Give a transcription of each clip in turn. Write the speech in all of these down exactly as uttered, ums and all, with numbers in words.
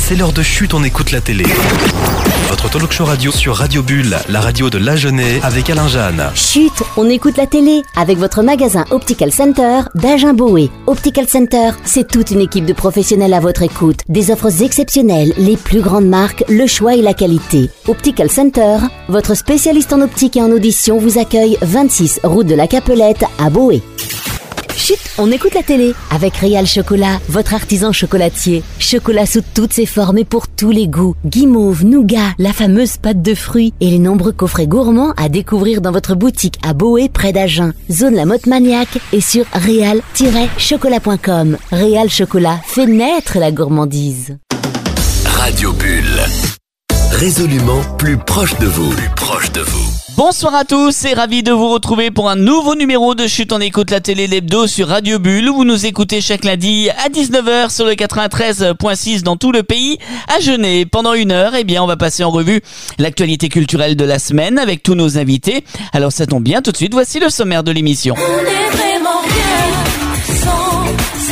c'est l'heure de Chut, on écoute la télé. Votre talk show radio sur Radio Bulle, la radio de l'Agenais avec Alain Jeanne. Chut, on écoute la télé avec votre magasin Optical Center d'Agen-Boé. Optical Center, c'est toute une équipe de professionnels à votre écoute. Des offres exceptionnelles, les plus grandes marques, le choix et la qualité. Optical Center, votre spécialiste en optique et en audition vous accueille vingt-six route de la Capelette à Boé. Chut, on écoute la télé avec Réal Chocolat, votre artisan chocolatier. Chocolat sous toutes ses formes et pour tous les goûts. Guimauve, nougat, la fameuse pâte de fruits et les nombreux coffrets gourmands à découvrir dans votre boutique à Boé près d'Agen. Zone La Motte Maniaque et sur réal tiret chocolat point com. Réal Chocolat fait naître la gourmandise. Radio Bulle, résolument plus proche de vous. Plus proche de vous. Bonsoir à tous et ravi de vous retrouver pour un nouveau numéro de Chut, on écoute la télé l'hebdo sur Radio Bulle où vous nous écoutez chaque lundi à dix-neuf heures sur le quatre-vingt-treize virgule six dans tout le pays. À Genève, pendant une heure, eh bien, on va passer en revue l'actualité culturelle de la semaine avec tous nos invités. Alors ça tombe bien, tout de suite, voici le sommaire de l'émission. On est vraiment bien sans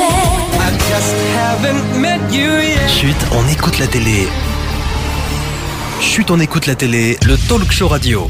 elle. Chut, on écoute la télé. Chut, on écoute la télé, le talk show radio.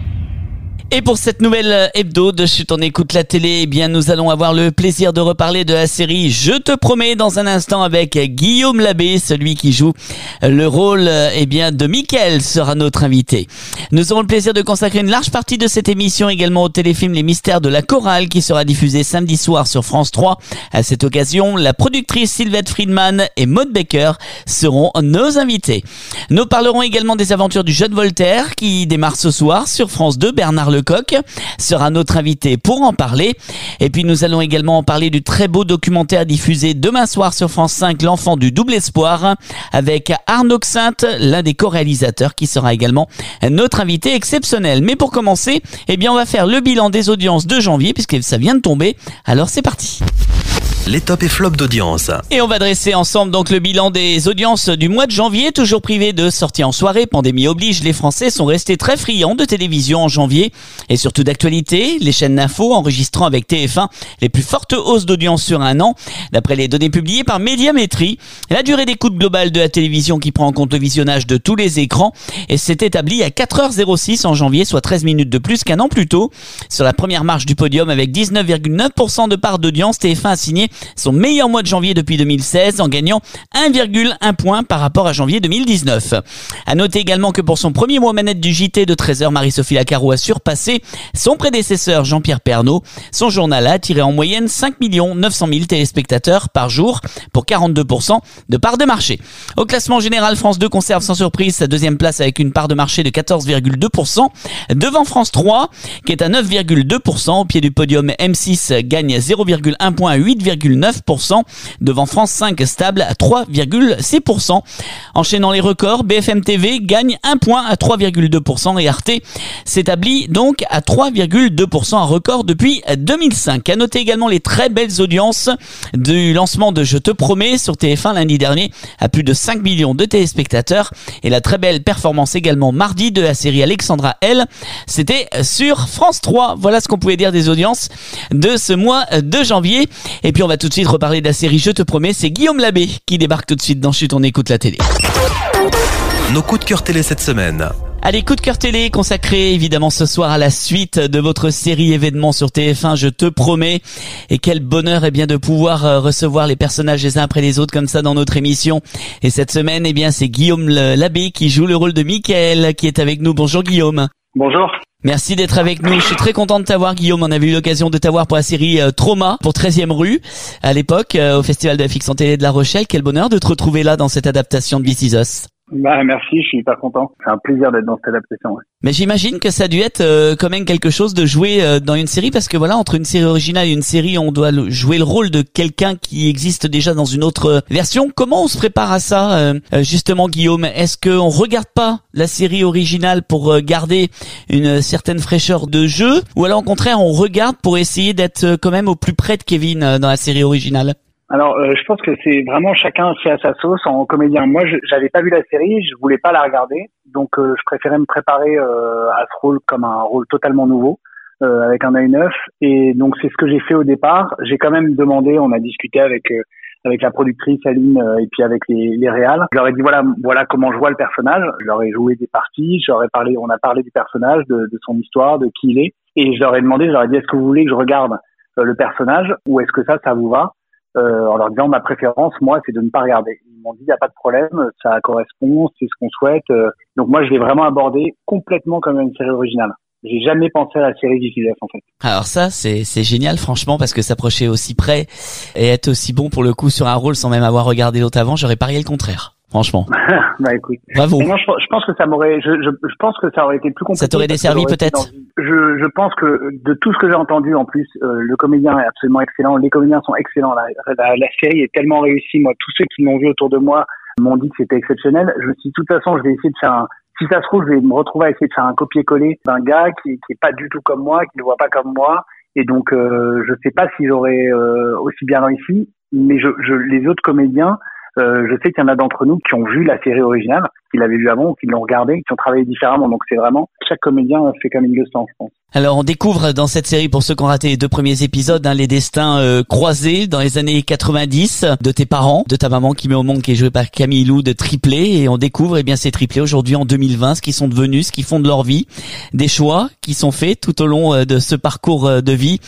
Et pour cette nouvelle hebdo de Chut, on écoute la télé, eh bien, nous allons avoir le plaisir de reparler de la série Je te promets dans un instant avec Guillaume Labbé, celui qui joue le rôle, eh bien, de Mickaël sera notre invité. Nous aurons le plaisir de consacrer une large partie de cette émission également au téléfilm Les Mystères de la Chorale qui sera diffusé samedi soir sur France trois. À cette occasion, la productrice Sylvette Friedman et Maud Baker seront nos invités. Nous parlerons également des aventures du jeune Voltaire qui démarre ce soir sur France deux. Bernard Le Coq sera notre invité pour en parler. Et puis nous allons également en parler du très beau documentaire diffusé demain soir sur France cinq, L'enfant du double espoir, avec Arnaud Xinte, l'un des co-réalisateurs, qui sera également notre invité exceptionnel. Mais pour commencer, eh bien on va faire le bilan des audiences de janvier puisque ça vient de tomber. Alors c'est parti. Les tops et flops d'audience. Et on va dresser ensemble donc le bilan des audiences du mois de janvier, toujours privé de sorties en soirée. Pandémie oblige, les Français sont restés très friands de télévision en janvier et surtout d'actualité. Les chaînes d'infos enregistrant avec T F un les plus fortes hausses d'audience sur un an. D'après les données publiées par Médiamétrie, la durée d'écoute globale de la télévision qui prend en compte le visionnage de tous les écrans et s'est établie à quatre heures six en janvier, soit treize minutes de plus qu'un an plus tôt. Sur la première marche du podium avec dix-neuf virgule neuf pour cent de part d'audience, T F un a signé son meilleur mois de janvier depuis deux mille seize en gagnant un virgule un point par rapport à janvier deux mille dix-neuf. À noter également que pour son premier mois manette du J T de treize heures, Marie-Sophie Lacaro a surpassé son prédécesseur Jean-Pierre Pernaut. Son journal a attiré en moyenne cinq millions neuf cent mille téléspectateurs par jour pour quarante-deux pour cent de part de marché. Au classement général, France deux conserve sans surprise sa deuxième place avec une part de marché de quatorze virgule deux pour cent devant France trois qui est à neuf virgule deux pour cent. Au pied du podium, M six gagne zéro virgule un point à huit virgule neuf pour cent devant France cinq stable à trois virgule six pour cent. Enchaînant les records, B F M T V gagne un point à trois virgule deux pour cent et Arte s'établit donc à trois virgule deux pour cent, un record depuis deux mille cinq. À noter également les très belles audiences du lancement de Je te promets sur T F un lundi dernier à plus de cinq millions de téléspectateurs et la très belle performance également mardi de la série Alexandra L. C'était sur France trois. Voilà ce qu'on pouvait dire des audiences de ce mois de janvier. Et puis on va tout de suite reparler de la série Je te promets, c'est Guillaume Labbé qui débarque tout de suite dans Chut, on écoute la télé. Nos coups de cœur télé cette semaine. Allez, coup de cœur télé consacré évidemment ce soir à la suite de votre série événement sur T F un, Je te promets. Et quel bonheur eh bien de pouvoir recevoir les personnages les uns après les autres comme ça dans notre émission. Et cette semaine, eh bien c'est Guillaume Labbé qui joue le rôle de Mickaël qui est avec nous. Bonjour Guillaume. Bonjour. Merci d'être avec nous. Je suis très content de t'avoir, Guillaume. On avait eu l'occasion de t'avoir pour la série euh, Trauma pour treizième rue à l'époque euh, au Festival de la Fiction Télé de La Rochelle. Quel bonheur de te retrouver là dans cette adaptation de This Is Us. Bah, merci, je suis hyper content. C'est un plaisir d'être dans cette adaptation. Ouais. Mais j'imagine que ça a dû être euh, quand même quelque chose de jouer euh, dans une série parce que voilà, entre une série originale et une série, on doit le, jouer le rôle de quelqu'un qui existe déjà dans une autre euh, version. Comment on se prépare à ça euh, justement, Guillaume? Est-ce qu'on regarde pas la série originale pour euh, garder une certaine fraîcheur de jeu, ou alors au contraire, on regarde pour essayer d'être euh, quand même au plus près de Kevin euh, dans la série originale? Alors, euh, je pense que c'est vraiment chacun fait à sa sauce en comédien. Moi, je, j'avais pas vu la série, je voulais pas la regarder, donc euh, je préférais me préparer euh, à ce rôle comme un rôle totalement nouveau, euh, avec un œil neuf. Et donc, c'est ce que j'ai fait au départ. J'ai quand même demandé, on a discuté avec euh, avec la productrice Aline euh, et puis avec les, les réals. Je leur ai dit voilà, voilà comment je vois le personnage. Je leur ai joué des parties, je leur ai parlé, on a parlé du personnage, de, de son histoire, de qui il est. Et je leur ai demandé, je leur ai dit est-ce que vous voulez que je regarde euh, le personnage ou est-ce que ça, ça vous va euh, en leur disant ma préférence, moi, c'est de ne pas regarder. Ils m'ont dit il n'y a pas de problème, ça correspond, c'est ce qu'on souhaite. Euh, donc moi, je l'ai vraiment abordé complètement comme une série originale. J'ai jamais pensé à la série This Is Us, en fait. Alors ça, c'est c'est génial, franchement, parce que s'approcher aussi près et être aussi bon pour le coup sur un rôle sans même avoir regardé l'autre avant, j'aurais parié le contraire. Franchement. Bah écoute. Bravo. Mais non, je, je pense que ça m'aurait, je, je, je pense que ça aurait été plus compliqué. Ça t'aurait desservi peut-être. Je, je pense que de tout ce que j'ai entendu, en plus, euh, le comédien est absolument excellent. Les comédiens sont excellents. La, la, la série est tellement réussie. Moi, tous ceux qui l'ont vu autour de moi m'ont dit que c'était exceptionnel. Je me suis dit, de toute façon, je vais essayer de faire un. Si ça se trouve, je vais me retrouver à essayer de faire un copier-coller d'un gars qui, qui est pas du tout comme moi, qui ne voit pas comme moi. Et donc, euh, je sais pas si j'aurais euh, aussi bien réussi. Mais je, je, les autres comédiens. Euh, je sais qu'il y en a d'entre nous qui ont vu la série originale, qui l'avaient vue avant ou qui l'ont regardée, qui ont travaillé différemment. Donc c'est vraiment, chaque comédien fait comme il le sent, je pense. Alors on découvre dans cette série, pour ceux qui ont raté les deux premiers épisodes, hein, les destins euh, croisés dans les années quatre-vingt-dix de tes parents, de ta maman qui met au monde, qui est jouée par Camille Lou, de triplés. Et on découvre eh bien ces triplés aujourd'hui en deux mille vingt, ce qu'ils sont devenus, ce qu'ils font de leur vie, des choix qui sont faits tout au long euh, de ce parcours euh, de vie.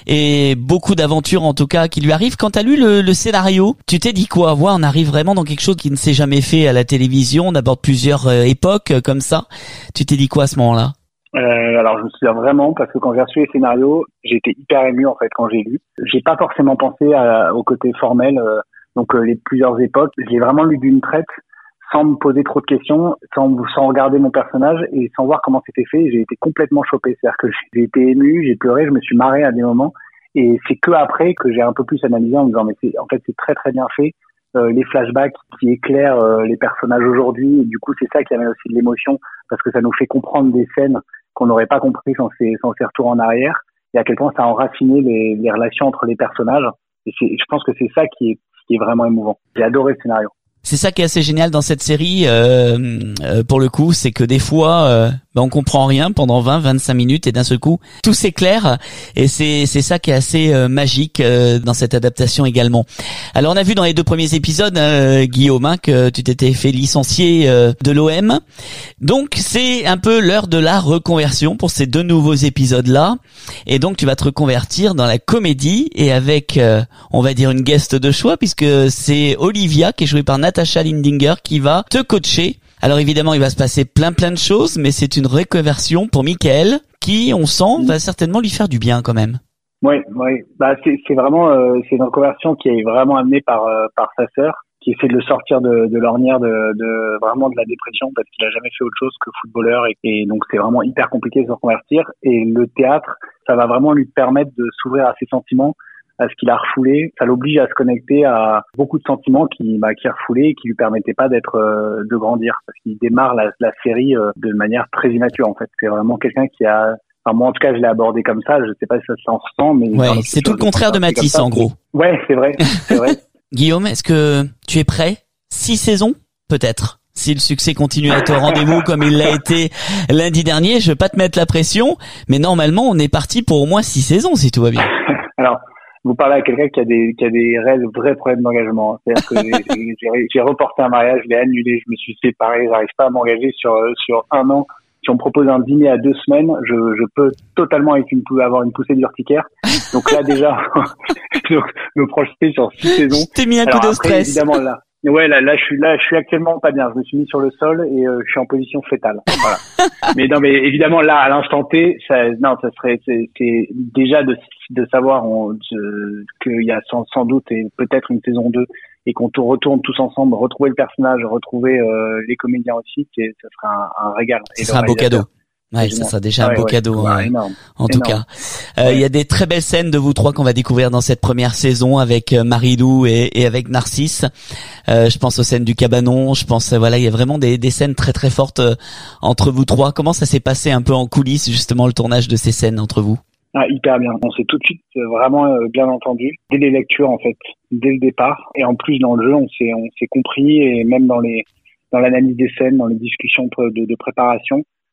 Et beaucoup d'aventures en tout cas qui lui arrivent. Quand tu as lu le, le scénario, tu t'es dit quoi? Ouais, on arrive vraiment dans quelque chose qui ne s'est jamais fait à la télévision. On aborde plusieurs euh, époques euh, comme ça. Tu t'es dit quoi à ce moment-là? Euh, alors je me souviens vraiment parce que quand j'ai reçu les scénarios, j'ai été hyper ému en fait quand j'ai lu. J'ai pas forcément pensé à, au côté formel, euh, donc euh, les plusieurs époques. J'ai vraiment lu d'une traite, sans me poser trop de questions, sans sans regarder mon personnage et sans voir comment c'était fait. J'ai été complètement chopé, c'est-à-dire que j'ai été ému, j'ai pleuré, je me suis marré à des moments. Et c'est que après que j'ai un peu plus analysé en me disant mais c'est en fait c'est très très bien fait. Euh, les flashbacks qui éclairent euh, les personnages aujourd'hui et du coup c'est ça qui amène aussi de l'émotion parce que ça nous fait comprendre des scènes qu'on n'aurait pas compris sans ces, sans ces retours en arrière, et à quel point ça a enraciné les, les relations entre les personnages. Et c'est, je pense que c'est ça qui est, qui est vraiment émouvant. J'ai adoré le scénario. C'est ça qui est assez génial dans cette série, euh, euh, pour le coup, c'est que des fois, euh, ben on comprend rien pendant vingt, vingt-cinq minutes et d'un seul coup, tout s'éclaire. Et c'est c'est ça qui est assez euh, magique euh, dans cette adaptation également. Alors on a vu dans les deux premiers épisodes, euh, Guillaume, hein, que tu t'étais fait licencier euh, de l'O M. Donc c'est un peu l'heure de la reconversion pour ces deux nouveaux épisodes-là. Et donc tu vas te reconvertir dans la comédie et avec, euh, on va dire, une guest de choix puisque c'est Olivia qui est jouée par Natasha Lindinger qui va te coacher. Alors évidemment, il va se passer plein plein de choses, mais c'est une reconversion pour Michael qui, on sent, va certainement lui faire du bien quand même. Oui, oui. Bah c'est, c'est vraiment, euh, c'est une reconversion qui est vraiment amenée par euh, par sa sœur, qui essaie de le sortir de, de l'ornière de, de vraiment de la dépression parce qu'il a jamais fait autre chose que footballeur et, et donc c'est vraiment hyper compliqué de se reconvertir. Et le théâtre, ça va vraiment lui permettre de s'ouvrir à ses sentiments, à ce qu'il a refoulé. Ça l'oblige à se connecter à beaucoup de sentiments qui, bah, qui a refoulé et qui lui permettaient pas d'être, euh, de grandir. Parce qu'il démarre la, la série euh, de manière très immature, en fait. C'est vraiment quelqu'un qui a, enfin, moi, en tout cas, je l'ai abordé comme ça. Je sais pas si ça s'en ressent, mais. Ouais, c'est tout le contraire de Mathis, en gros. Ouais, c'est vrai, c'est vrai. Guillaume, est-ce que tu es prêt? Six saisons? Peut-être. Si le succès continue à être au rendez-vous comme il l'a été lundi dernier, je vais pas te mettre la pression, mais normalement, on est parti pour au moins six saisons, si tout va bien. Alors, vous parlez à quelqu'un qui a des qui a des réels vrais problèmes d'engagement. C'est-à-dire que j'ai, j'ai, j'ai reporté un mariage, je l'ai annulé, je me suis séparé, j'arrive pas à m'engager sur sur un an. Si on me propose un dîner à deux semaines, je je peux totalement avec une, avoir une poussée d'urticaire. Donc là déjà, donc, me projeter sur six saisons. T'es mis un Alors coup de après, stress. Évidemment là. Ouais, là, là, je suis là, je suis actuellement pas bien. Je me suis mis sur le sol et euh, je suis en position fétale. Voilà. mais non, mais évidemment là, à l'instant T, ça, non, ça serait, c'est, c'est déjà de de savoir on, qu'il y a sans, sans doute et peut-être une saison deux et qu'on t- retourne tous ensemble, retrouver le personnage, retrouver euh, les comédiens aussi, c'est, ça serait un, un régal. Ce serait un beau cadeau. Ouais, ça sera déjà ouais, un beau ouais, cadeau, ouais, hein, énorme, en tout énorme. cas. Il euh, ouais. y a des très belles scènes de vous trois qu'on va découvrir dans cette première saison avec Marie-Lou et, et avec Narcisse. Euh, je pense aux scènes du cabanon, je pense, voilà, il y a vraiment des, des scènes très très fortes euh, entre vous trois. Comment ça s'est passé un peu en coulisses, justement, le tournage de ces scènes entre vous? Ah, hyper bien. On s'est tout de suite vraiment euh, bien entendu dès les lectures, en fait, dès le départ. Et en plus, dans le jeu, on s'est, on s'est compris et même dans les, dans l'analyse des scènes, dans les discussions de, de préparation.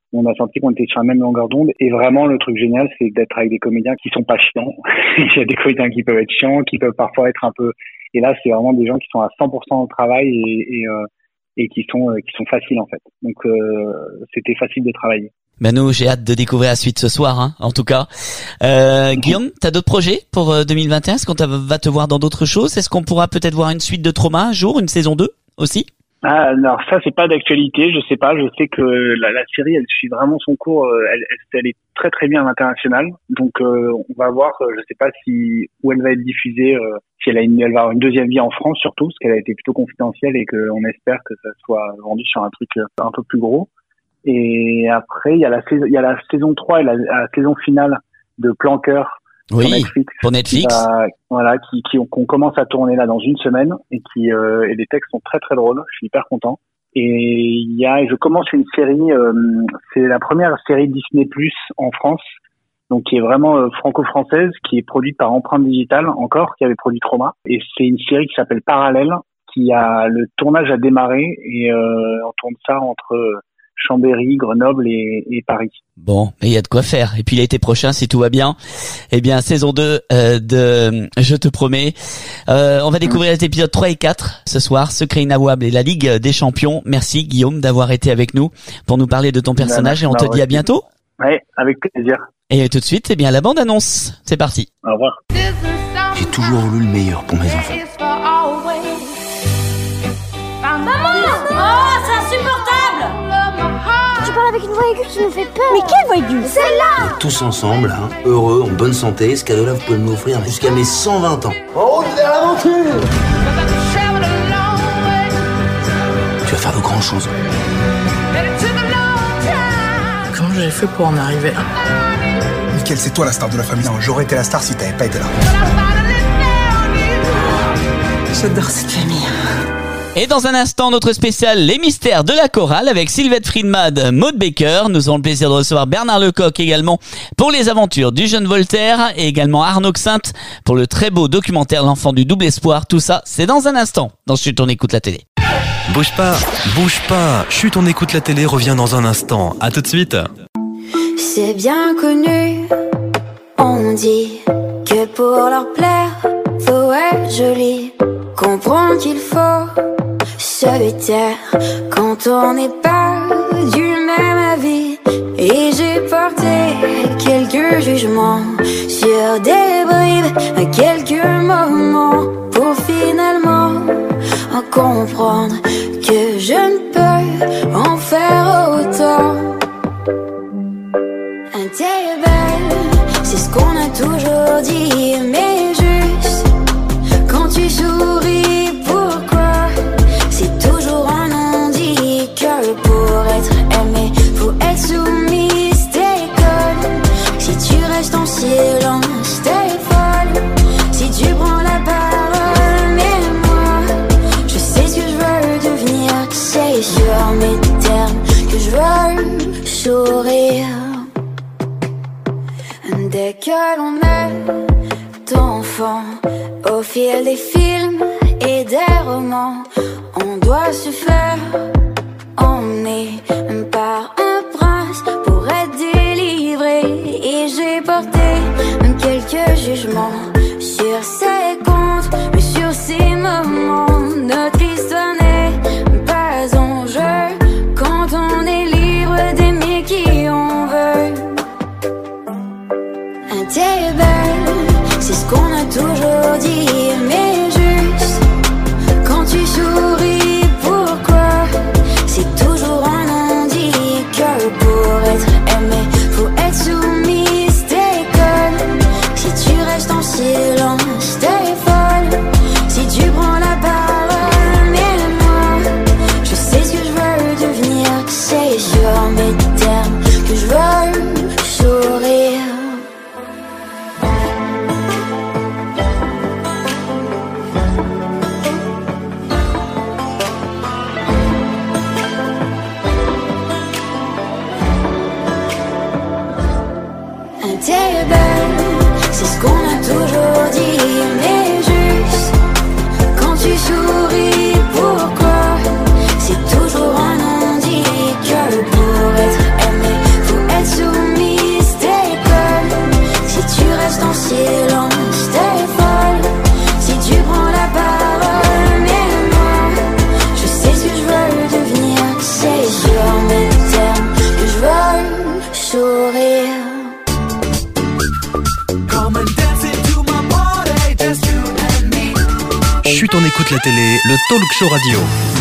On a senti qu'on était sur la même longueur d'onde. Et vraiment, le truc génial, c'est d'être avec des comédiens qui sont pas chiants. Il y a des comédiens qui peuvent être chiants, qui peuvent parfois être un peu... Et là, c'est vraiment des gens qui sont à cent pour cent au travail et, et, euh, et qui sont, euh, qui sont faciles, en fait. Donc, euh, c'était facile de travailler. Manu, j'ai hâte de découvrir la suite ce soir, hein, en tout cas. Euh, Guillaume, t'as d'autres projets pour deux mille vingt et un? Est-ce qu'on va te voir dans d'autres choses? Est-ce qu'on pourra peut-être voir une suite de Trauma un jour, une saison deux aussi? Ah, alors ça, c'est pas d'actualité, je sais pas. Je sais que la, la série, elle suit vraiment son cours. Elle, elle, elle est très très bien à l'international. Donc, euh, on va voir. Je sais pas si où elle va être diffusée. Euh, si elle a une, elle va avoir une deuxième vie en France surtout, parce qu'elle a été plutôt confidentielle et qu'on espère que ça soit vendu sur un truc un peu plus gros. Et après, il y a la saison, il y a la saison trois et la, la saison finale de Plan Cœur. Oui, sur Netflix, pour Netflix. Qui va, voilà, qui, qui, qu'on commence à tourner là dans une semaine et qui, euh, et les textes sont très très drôles. Je suis hyper content. Et il y a, je commence une série, euh, c'est la première série Disney Plus en France, donc qui est vraiment euh, franco-française, qui est produite par Empreinte Digitale encore, qui avait produit Trauma. Et c'est une série qui s'appelle Parallèle, qui a le tournage a démarré et euh, on tourne ça entre Chambéry, Grenoble et, et Paris. Bon, mais il y a de quoi faire. Et puis l'été prochain, si tout va bien, eh bien saison deux euh, de Je te promets. Euh, on va découvrir mmh. les épisodes trois et quatre ce soir, Secret inavouable et la Ligue des Champions. Merci Guillaume d'avoir été avec nous pour nous parler de ton personnage et on te dit à bientôt. Ouais, avec plaisir. Et tout de suite, eh bien la bande annonce. C'est parti. Au revoir. J'ai toujours voulu le meilleur pour mes enfants. Maman! Oh, c'est insupportable! Tu parles avec une voix aiguë qui nous fait peur. Mais quelle voix aiguë? Celle-là! Tous ensemble, hein, heureux, en bonne santé, ce cadeau-là, vous pouvez me l'offrir jusqu'à mes cent vingt ans. En route vers l'aventure! Tu vas faire de grandes choses. Comment j'avais fait pour en arriver là? Mickaël, c'est toi la star de la famille. Non, j'aurais été la star si t'avais pas été là. J'adore cette famille. Et dans un instant, notre spécial Les Mystères de la Chorale avec Sylvette Friedman, Maud Baker. Nous aurons le plaisir de recevoir Bernard Lecoq également pour les aventures du jeune Voltaire et également Arnaud Xinte pour le très beau documentaire L'enfant du double espoir. Tout ça, c'est dans un instant. Dans Chut, on écoute la télé. Bouge pas, bouge pas. Chut, on écoute la télé revient dans un instant. À tout de suite. C'est bien connu, on dit que pour leur plaire, faut être joli. Comprends qu'il faut se taire quand on n'est pas du même avis. Et j'ai porté quelques jugements sur des bribes, quelques moments pour finalement en comprendre que je ne peux en faire autant. T'es belle, c'est ce qu'on a toujours dit, mais juste quand tu souris, pourquoi c'est toujours un non-dit que pour être aimé, faut être soumise, t'es conne. Si tu restes en silence, t'es folle. Si tu prends la parole, mais moi, je sais ce que je veux devenir. C'est sur mes termes que je veux sourire. Dès que l'on est enfant, au fil des films et des romans, on doit se faire emmener par un prince pour être délivré. Et j'ai porté quelques jugements sur ses comptes, mais sur ces moments, notre histoire n'est pas en jeu quand on est libre d'aimer qui on veut. T'es belle, c'est ce qu'on a toujours dit, mais juste quand tu souris, pourquoi c'est toujours un non-dit que pour être aimé, faut être soumise, t'es conne. Si tu restes en silence, minutes, on écoute la télé, le talk show radio.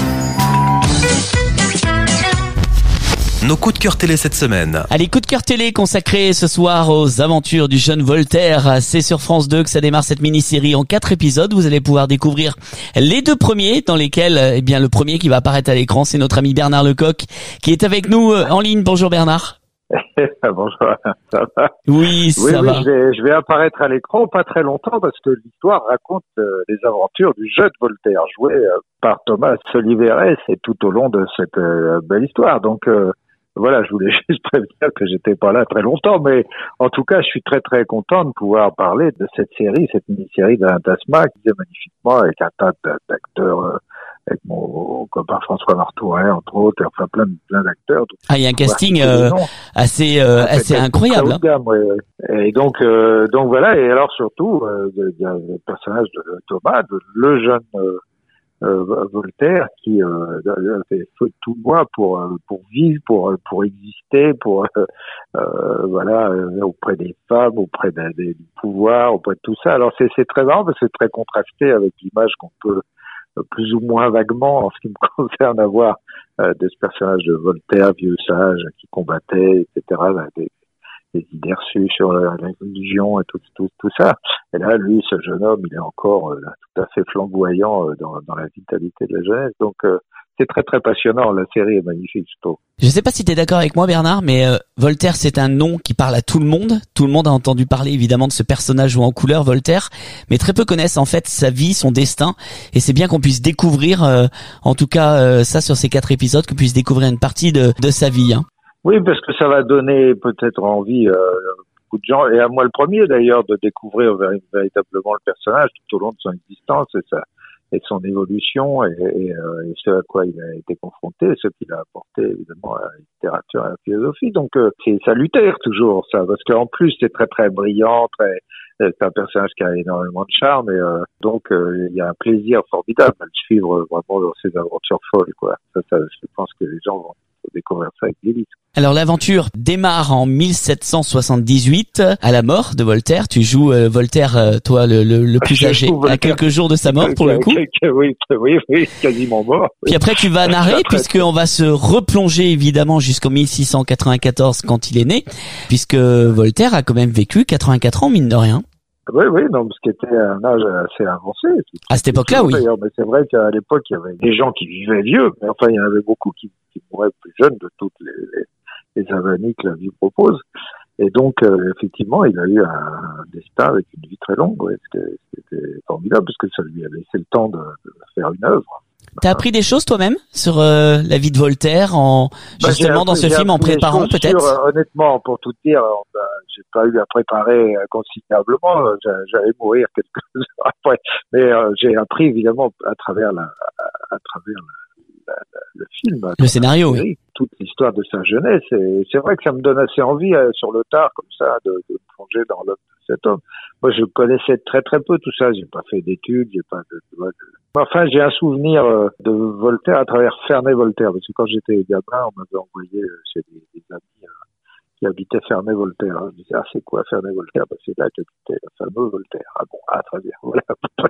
Nos coups de cœur télé cette semaine. Allez, coup de cœur télé consacré ce soir aux aventures du jeune Voltaire. C'est sur France deux que ça démarre cette mini-série en quatre épisodes. Vous allez pouvoir découvrir les deux premiers dans lesquels, eh bien, le premier qui va apparaître à l'écran, c'est notre ami Bernard Lecoq qui est avec nous en ligne. Bonjour Bernard. Bonjour, ça va? Oui, ça oui, va. Oui, je vais, je vais apparaître à l'écran pas très longtemps parce que l'histoire raconte euh, les aventures du jeune Voltaire, joué euh, par Thomas Soliveres, et tout au long de cette euh, belle histoire. Donc euh, voilà, je voulais juste prévenir que j'étais pas là très longtemps, mais en tout cas, je suis très très content de pouvoir parler de cette série, cette mini-série d'Alain Tasma, qui faisait magnifiquement avec un tas d'acteurs. Euh, avec mon copain François Martouret, entre autres, et enfin plein, plein d'acteurs. Ah, il y a un casting euh, assez, euh, assez incroyable. Hein. Gamme, ouais. Et donc, euh, donc voilà. Et alors surtout, euh, il y a le personnage de Thomas, de, le jeune euh, euh, Voltaire, qui euh, fait feu de tout bois pour pour vivre, pour pour exister, pour euh, euh, voilà, euh, auprès des femmes, auprès des, des, du pouvoir, auprès de tout ça. Alors c'est c'est très marrant parce que c'est très contrasté avec l'image qu'on peut plus ou moins vaguement, en ce qui me concerne, avoir euh, de ce personnage de Voltaire, vieux sage, qui combattait, et cetera, des, des idées reçues sur la, la religion et tout, tout, tout ça. Et là, lui, ce jeune homme, il est encore euh, tout à fait flamboyant euh, dans, dans la vitalité de la jeunesse. Donc, euh, c'est très très passionnant. La série est magnifique, je trouve. Je sais pas si tu es d'accord avec moi, Bernard, mais euh, Voltaire, c'est un nom qui parle à tout le monde. Tout le monde a entendu parler évidemment de ce personnage joué en couleur, Voltaire, mais très peu connaissent en fait sa vie, son destin. Et c'est bien qu'on puisse découvrir, euh, en tout cas euh, ça sur ces quatre épisodes, qu'on puisse découvrir une partie de, de sa vie. Hein. Oui, parce que ça va donner peut-être envie euh, beaucoup de gens, et à moi le premier d'ailleurs, de découvrir véritablement le personnage tout au long de son existence et ça. et son évolution et, et, euh, et ce à quoi il a été confronté, ce qu'il a apporté évidemment à la littérature et à la philosophie. Donc euh, c'est salutaire toujours ça, parce qu'en plus c'est très très brillant, très, c'est un personnage qui a énormément de charme et euh, donc euh, il y a un plaisir formidable à le suivre vraiment dans ses aventures folles, quoi. Ça, ça, je pense que les gens vont découvrir ça avec délice. Alors l'aventure démarre en mille sept cent soixante-dix-huit, à la mort de Voltaire. Tu joues euh, Voltaire, euh, toi le, le, le plus âgé, à quelques jours de sa mort pour le coup. Oui, oui, oui, quasiment mort. Oui. Puis après tu vas narrer, puisqu'on va se replonger évidemment jusqu'en mille six cent quatre-vingt-quatorze quand il est né, puisque Voltaire a quand même vécu quatre-vingt-quatre ans mine de rien. Oui, oui, non, ce qui était un âge assez avancé. À cette époque-là, oui. Mais c'est vrai qu'à l'époque, il y avait des gens qui vivaient vieux, mais enfin, il y en avait beaucoup qui, qui mouraient plus jeunes de toutes les, les, les avanies que la vie propose. Et donc, euh, effectivement, il a eu un destin avec une vie très longue, ouais, ce qui était formidable, parce que ça lui a laissé le temps de, de faire une œuvre. T'as appris des choses toi-même sur euh, la vie de Voltaire, en justement bah, dans ce film, en préparant peut-être sur, euh, honnêtement, pour tout dire, bah, j'ai pas eu à préparer euh, considérablement. Euh, j'allais mourir quelques heures après, mais euh, j'ai appris évidemment à travers la, à, à travers la, la, la, le film, le scénario, oui. Toute l'histoire de sa jeunesse. Et c'est vrai que ça me donne assez envie euh, sur le tard, comme ça, de, de me plonger dans l'homme de cet homme. Moi, je connaissais très très peu tout ça. J'ai pas fait d'études, j'ai pas de, de, de... Enfin, j'ai un souvenir euh, de Voltaire à travers Ferney-Voltaire, parce que quand j'étais gamin, on m'avait envoyé euh, chez des, des amis euh, qui habitaient Ferney-Voltaire. Je me disais, ah, c'est quoi Ferney-Voltaire? Bah, c'est là qu'habitait le fameux Voltaire. Ah bon, ah, très bien, voilà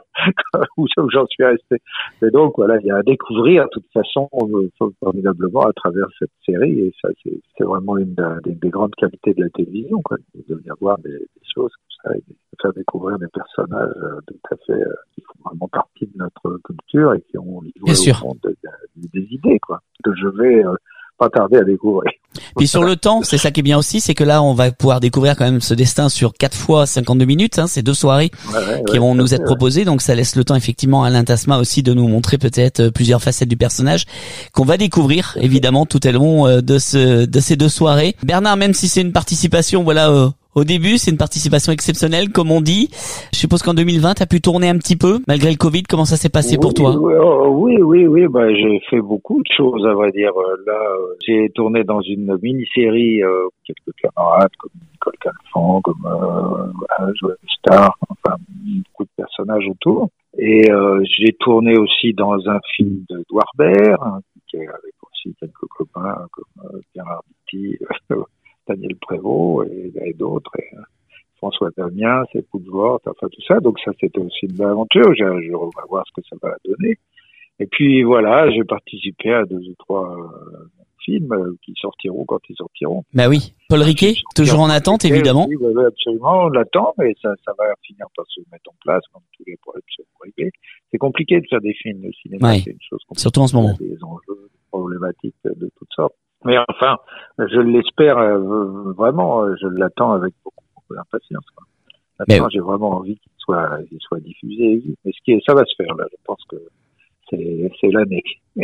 où j'en suis resté. Et donc, voilà, il y a à découvrir, de toute façon, formidablement à travers cette série, et ça, c'est, c'est vraiment une des, des grandes qualités de la télévision, quoi, de venir voir des, des choses comme ça, et de faire découvrir des personnages euh, tout à fait, euh, qui font vraiment partie de notre culture et qui ont livré au monde de, de, des idées, quoi, que je vais euh, pas tarder à découvrir. Puis sur le temps, c'est ça qui est bien aussi, c'est que là, on va pouvoir découvrir quand même ce destin sur quatre fois cinquante-deux minutes, hein, ces deux soirées ouais, ouais, qui vont ouais, nous être proposées, donc ça laisse le temps effectivement à Alain Tasma aussi de nous montrer peut-être plusieurs facettes du personnage qu'on va découvrir évidemment tout au long de ce de ces deux soirées. Bernard, même si c'est une participation, voilà, euh, au début, c'est une participation exceptionnelle, comme on dit. Je suppose qu'en deux mille vingt, tu as pu tourner un petit peu, malgré le Covid. Comment ça s'est passé oui, pour toi? Oui, oui, oui. oui. Bah, j'ai fait beaucoup de choses, à vrai dire. Là, j'ai tourné dans une mini-série, euh, quelques camarades, comme Nicole Calfan, comme euh, voilà, Joël Star, enfin, beaucoup de personnages autour. Et euh, j'ai tourné aussi dans un film de Douarbert, hein, qui est avec aussi quelques copains, comme euh, Pierre Arditi, Daniel Prévost et, et d'autres. Et, François Damien, c'est Poulvord, enfin tout ça. Donc ça, c'était aussi une belle aventure. Je, je vais voir ce que ça va donner. Et puis voilà, j'ai participé à deux ou trois euh, films euh, qui sortiront quand ils sortiront. Bah oui, Paul Riquet, toujours en attente évidemment. Oui, oui, absolument, on l'attend, mais ça, ça va finir par se mettre en place comme tous les problèmes sont arrivés. C'est compliqué de faire des films de cinéma, ouais. C'est une chose compliquée. Surtout en ce moment. Il y a des enjeux problématiques de toutes sortes. Mais enfin, je l'espère euh, vraiment, je l'attends avec beaucoup, beaucoup d'impatience. Quoi. Maintenant, mais... j'ai vraiment envie qu'il soit, qu'il soit diffusé. Mais ce qui est, ça va se faire là. Je pense que c'est, c'est l'année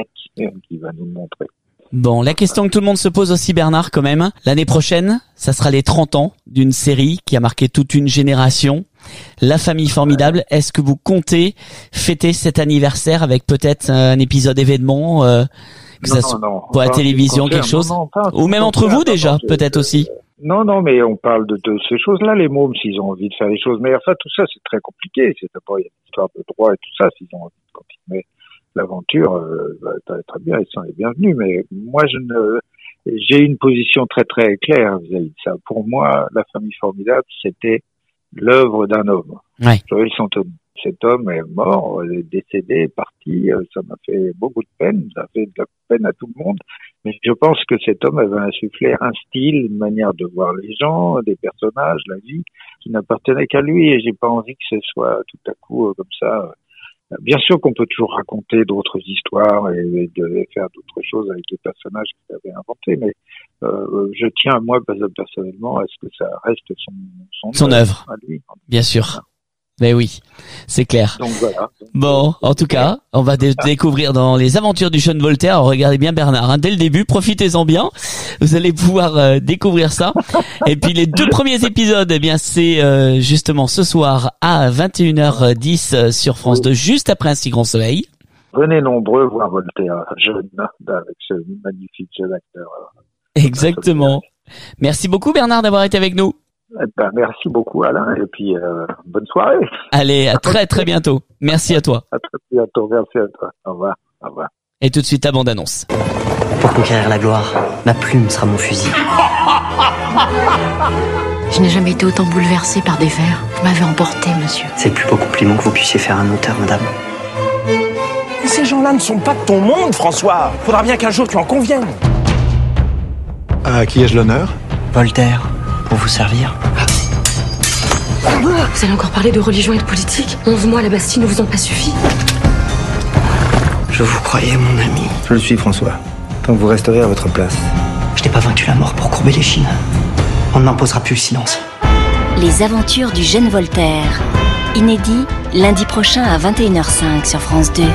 qui va nous le montrer. Bon, la question que tout le monde se pose aussi, Bernard, quand même. L'année prochaine, ça sera les trente ans d'une série qui a marqué toute une génération. La famille formidable. Ouais. Est-ce que vous comptez fêter cet anniversaire avec peut-être un épisode événement, euh, que non, ça soit non, non, pour la télévision, quelque chose, non, non, ou même entre vous déjà, je, peut-être je, aussi. Non, non, mais on parle de, de ces choses-là, les mômes, s'ils ont envie de faire les choses. Mais enfin, tout ça, c'est très compliqué. C'est d'abord, il y a une histoire de droit et tout ça. S'ils ont envie de continuer l'aventure, euh, bah, très, très bien, ils sont les bienvenus. Mais moi, je ne, j'ai une position très, très claire vis-à-vis de ça. Pour moi, La famille formidable, c'était l'œuvre d'un homme. Ouais. Joël Santoni. Cet homme est mort, est décédé, est parti. Ça m'a fait beaucoup de peine. Ça a fait de la peine à tout le monde. Mais je pense que cet homme avait insufflé un style, une manière de voir les gens, des personnages, la vie, qui n'appartenait qu'à lui. Et j'ai pas envie que ce soit tout à coup comme ça. Bien sûr qu'on peut toujours raconter d'autres histoires et de faire d'autres choses avec les personnages qu'il avait inventés, mais euh, je tiens, moi, personnellement, à ce que ça reste son son, son œuvre, à lui. Bien sûr. Mais oui, c'est clair. Donc voilà. Bon, en tout cas, on va dé- découvrir dans les aventures du jeune Voltaire. Regardez bien Bernard, hein, dès le début, profitez-en bien. Vous allez pouvoir euh, découvrir ça. Et puis les deux premiers épisodes, eh bien c'est euh, justement ce soir à vingt et une heures dix euh, sur France deux, juste après Un si grand soleil. Venez nombreux voir Voltaire, jeune, avec ce magnifique jeune acteur. Exactement. Merci beaucoup Bernard d'avoir été avec nous. Eh ben, merci beaucoup Alain et puis euh, bonne soirée. Allez, à très très bientôt. Merci à toi. À très bientôt, merci à toi. Au revoir. Au revoir. Et tout de suite la bande-annonce. Pour conquérir la gloire, ma plume sera mon fusil. Je n'ai jamais été autant bouleversée par des vers. Vous m'avez emporté, monsieur. C'est le plus beau compliment que vous puissiez faire à un auteur, madame. Ces gens-là ne sont pas de ton monde, François. Faudra bien qu'un jour tu en conviennes. À qui ai-je l'honneur ? Voltaire. Pour vous servir. Vous allez encore parler de religion et de politique ? Onze mois à la Bastille ne vous ont pas suffi ? Je vous croyais, mon ami. Je le suis, François. Tant que vous resterez à votre place. Je n'ai pas vaincu la mort pour courber les chines. On ne m'imposera plus le silence. Les aventures du jeune Voltaire. Inédit, lundi prochain à vingt et une heures cinq sur France deux.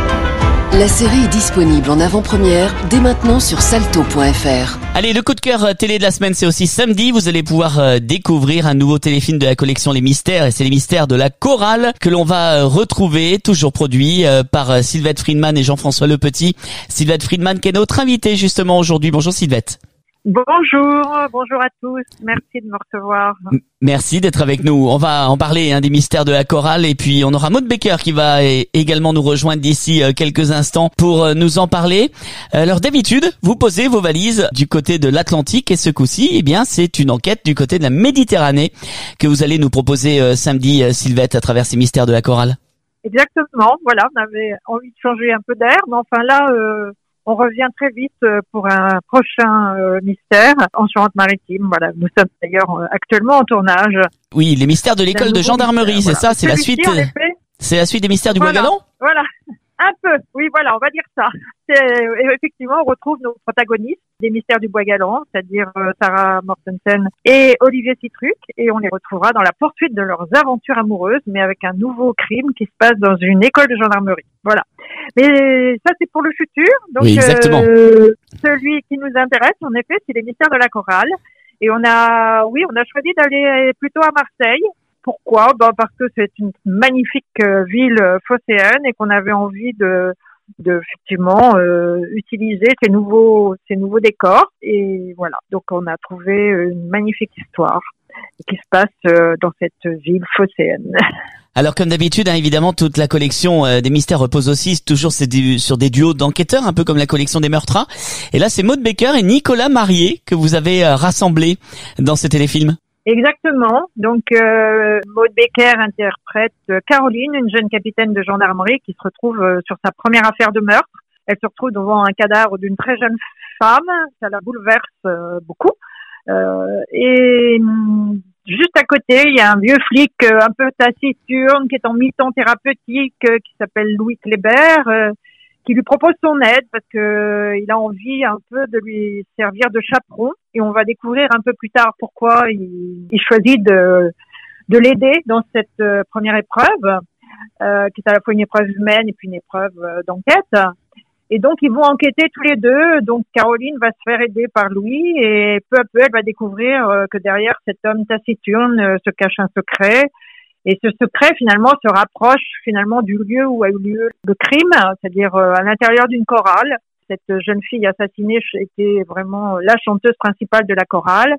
La série est disponible en avant-première dès maintenant sur salto point f r. Allez, le coup de cœur télé de la semaine, c'est aussi samedi. Vous allez pouvoir euh, découvrir un nouveau téléfilm de la collection Les Mystères, et c'est Les Mystères de la Chorale que l'on va euh, retrouver, toujours produit euh, par euh, Sylvette Friedman et Jean-François Lepetit. Sylvette Friedman qui est notre invitée justement aujourd'hui. Bonjour Sylvette. Bonjour, bonjour à tous. Merci de me recevoir. M- Merci d'être avec nous. On va en parler hein, des mystères de la chorale, et puis on aura Maud Baker qui va é- également nous rejoindre d'ici euh, quelques instants pour euh, nous en parler. Alors d'habitude, vous posez vos valises du côté de l'Atlantique, et ce coup-ci, eh bien, c'est une enquête du côté de la Méditerranée que vous allez nous proposer euh, samedi, euh, Sylvette, à travers ces mystères de la chorale. Exactement. Voilà, on avait envie de changer un peu d'air, mais enfin là. Euh... On revient très vite pour un prochain euh, mystère en Charente-Maritime. Voilà, nous sommes d'ailleurs actuellement en tournage. Oui, les mystères de l'école de gendarmerie, mystère, c'est voilà. ça, c'est la suite. C'est la suite des mystères du voilà, Bois-Galant. Voilà, un peu. Oui, voilà, on va dire ça. C'est, effectivement, on retrouve nos protagonistes des mystères du Bois-Galant, c'est-à-dire euh, Sarah Mortensen et Olivier Citruc, et on les retrouvera dans la poursuite de leurs aventures amoureuses, mais avec un nouveau crime qui se passe dans une école de gendarmerie. Voilà. Mais ça, c'est pour le futur. Donc, oui, exactement. Euh, celui qui nous intéresse, en effet, c'est les mystères de la chorale. Et on a, oui, on a choisi d'aller plutôt à Marseille. Pourquoi? Ben, parce que c'est une magnifique euh, ville phocéenne et qu'on avait envie de, de effectivement euh, utiliser ces nouveaux, ces nouveaux décors. Et voilà. Donc, on a trouvé une magnifique histoire qui se passe euh, dans cette ville phocéenne. Alors comme d'habitude, hein, évidemment, toute la collection euh, des mystères repose aussi toujours sur des duos d'enquêteurs, un peu comme la collection des meurtres. Et là, c'est Maud Baker et Nicolas Marié que vous avez euh, rassemblés dans ce téléfilm. Exactement. Donc, euh, Maud Becker interprète Caroline, une jeune capitaine de gendarmerie qui se retrouve euh, sur sa première affaire de meurtre. Elle se retrouve devant un cadavre d'une très jeune femme. Ça la bouleverse euh, beaucoup. Euh, et juste à côté, il y a un vieux flic euh, un peu taciturne qui est en mi-temps thérapeutique, euh, qui s'appelle Louis Kléber, euh, qui lui propose son aide parce que euh, il a envie un peu de lui servir de chaperon. Et on va découvrir un peu plus tard pourquoi il, il choisit de, de l'aider dans cette euh, première épreuve, euh, qui est à la fois une épreuve humaine et puis une épreuve euh, d'enquête. Et donc, ils vont enquêter tous les deux. Donc, Caroline va se faire aider par Louis et peu à peu, elle va découvrir euh, que derrière cet homme taciturne euh, se cache un secret. Et ce secret, finalement, se rapproche finalement du lieu où a eu lieu le crime, c'est-à-dire euh, à l'intérieur d'une chorale. Cette jeune fille assassinée était vraiment la chanteuse principale de la chorale.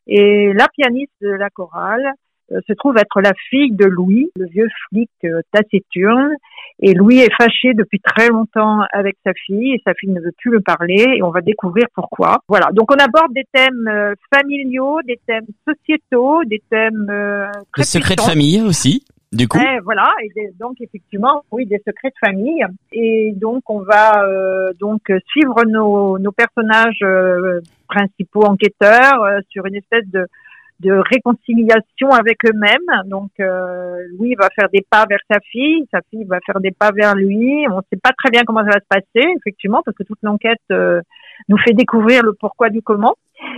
Et la pianiste de la chorale euh, se trouve être la fille de Louis, le vieux flic euh, taciturne. Et Louis est fâché depuis très longtemps avec sa fille et sa fille ne veut plus le parler et on va découvrir pourquoi. Voilà, donc on aborde des thèmes euh, familiaux, des thèmes sociétaux, des thèmes euh, très le secret puissants. de famille aussi, du coup. Et voilà, et des, donc effectivement, oui, des secrets de famille. Et donc on va euh, donc suivre nos, nos personnages euh, principaux enquêteurs euh, sur une espèce de de réconciliation avec eux-mêmes. Donc, euh, Louis va faire des pas vers sa fille, sa fille va faire des pas vers lui. On ne sait pas très bien comment ça va se passer, effectivement, parce que toute l'enquête euh, nous fait découvrir le pourquoi du comment.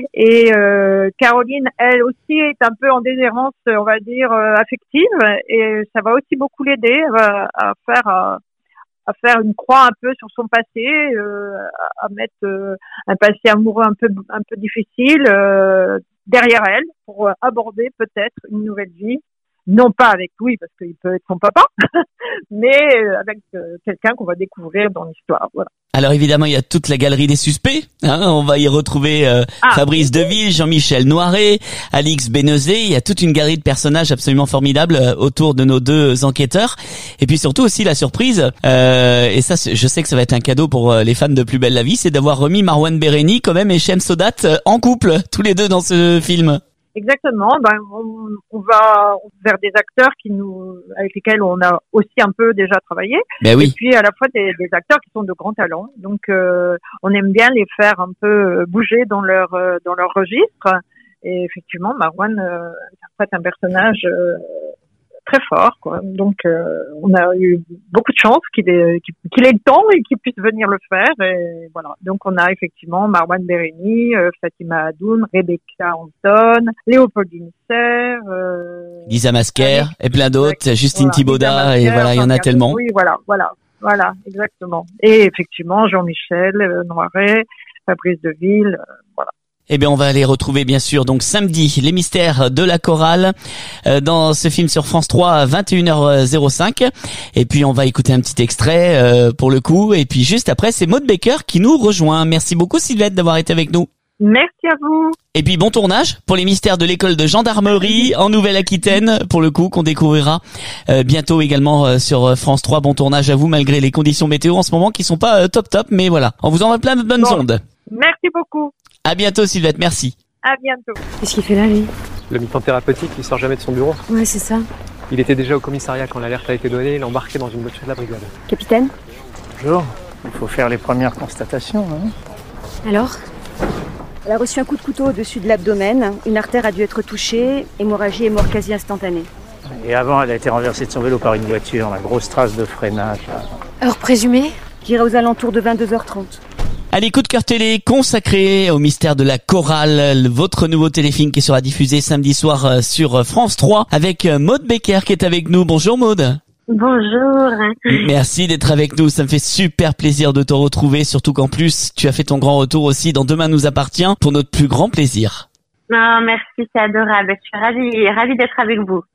Et euh, Caroline, elle aussi, est un peu en déshérence, on va dire, euh, affective, et ça va aussi beaucoup l'aider à, à faire... À, à faire une croix un peu sur son passé, euh, à, à mettre euh, un passé amoureux un peu un peu difficile euh, derrière elle pour euh, aborder peut-être une nouvelle vie, non pas avec Louis parce qu'il peut être son papa, mais euh, avec euh, quelqu'un qu'on va découvrir dans l'histoire. Voilà. Alors évidemment, il y a toute la galerie des suspects. Hein, on va y retrouver euh, ah, Fabrice Deville, Jean-Michel Noiret, Alix Bénezet. Il y a toute une galerie de personnages absolument formidables euh, autour de nos deux enquêteurs. Et puis surtout aussi la surprise, euh, et ça, je sais que ça va être un cadeau pour euh, les fans de Plus belle la vie, c'est d'avoir remis Marwan Béréni quand même et Shem Sodat euh, en couple, tous les deux dans ce film. Exactement. Ben, on, on va vers des acteurs qui nous, avec lesquels on a aussi un peu déjà travaillé. Ben oui. Et puis à la fois des, des acteurs qui sont de grands talents. Donc, euh, on aime bien les faire un peu bouger dans leur euh, dans leur registre. Et effectivement, Marwan euh, interprète un personnage euh, très fort, quoi. Donc, euh, on a eu beaucoup de chance qu'il ait, qu'il ait le temps et qu'il puisse venir le faire. Et voilà. Donc, on a effectivement Marwan Béréni, euh, Fatima Adoun, Rebecca Anton, Léopoldine Serre, euh, Lisa Masquer et plein d'autres, exact, Justine voilà, Thibaudat, Masquer, et voilà, il y en a tellement. Oui, voilà, voilà, voilà, exactement. Et effectivement, Jean-Michel euh, Noiret, Fabrice Deville, euh, voilà. Eh bien, on va aller retrouver, bien sûr, donc samedi, les mystères de la chorale, euh, dans ce film sur France trois à vingt et une heures cinq. Et puis, on va écouter un petit extrait, euh, pour le coup. Et puis, juste après, c'est Maud Becker qui nous rejoint. Merci beaucoup, Sylvette, d'avoir été avec nous. Merci à vous. Et puis, bon tournage pour les mystères de l'école de gendarmerie en Nouvelle-Aquitaine, pour le coup, qu'on découvrira euh, bientôt également euh, sur France trois. Bon tournage à vous, malgré les conditions météo en ce moment qui sont pas euh, top top, mais voilà. On vous envoie plein de bonnes bon. ondes. Merci beaucoup. À bientôt, Sylvette, merci. À bientôt. Qu'est-ce qu'il fait là, lui? Le mi-temps thérapeutique, il sort jamais de son bureau. Ouais, c'est ça. Il était déjà au commissariat quand l'alerte a été donnée, il est embarqué dans une voiture de la brigade. Capitaine? Bonjour. Il faut faire les premières constatations. Hein. Alors? Elle a reçu un coup de couteau au-dessus de l'abdomen, une artère a dû être touchée, hémorragie et mort quasi instantanée. Et avant, elle a été renversée de son vélo par une voiture, la grosse trace de freinage. Heure présumée? J'irai aux alentours de vingt-deux heures trente. Allez, coup de cœur télé consacré au mystère de la chorale, votre nouveau téléfilm qui sera diffusé samedi soir sur France trois avec Maud Becker qui est avec nous. Bonjour Maud. Bonjour. Merci d'être avec nous, ça me fait super plaisir de te retrouver, surtout qu'en plus tu as fait ton grand retour aussi dans Demain nous appartient pour notre plus grand plaisir. Non, merci, c'est adorable, je suis ravie, ravie d'être avec vous.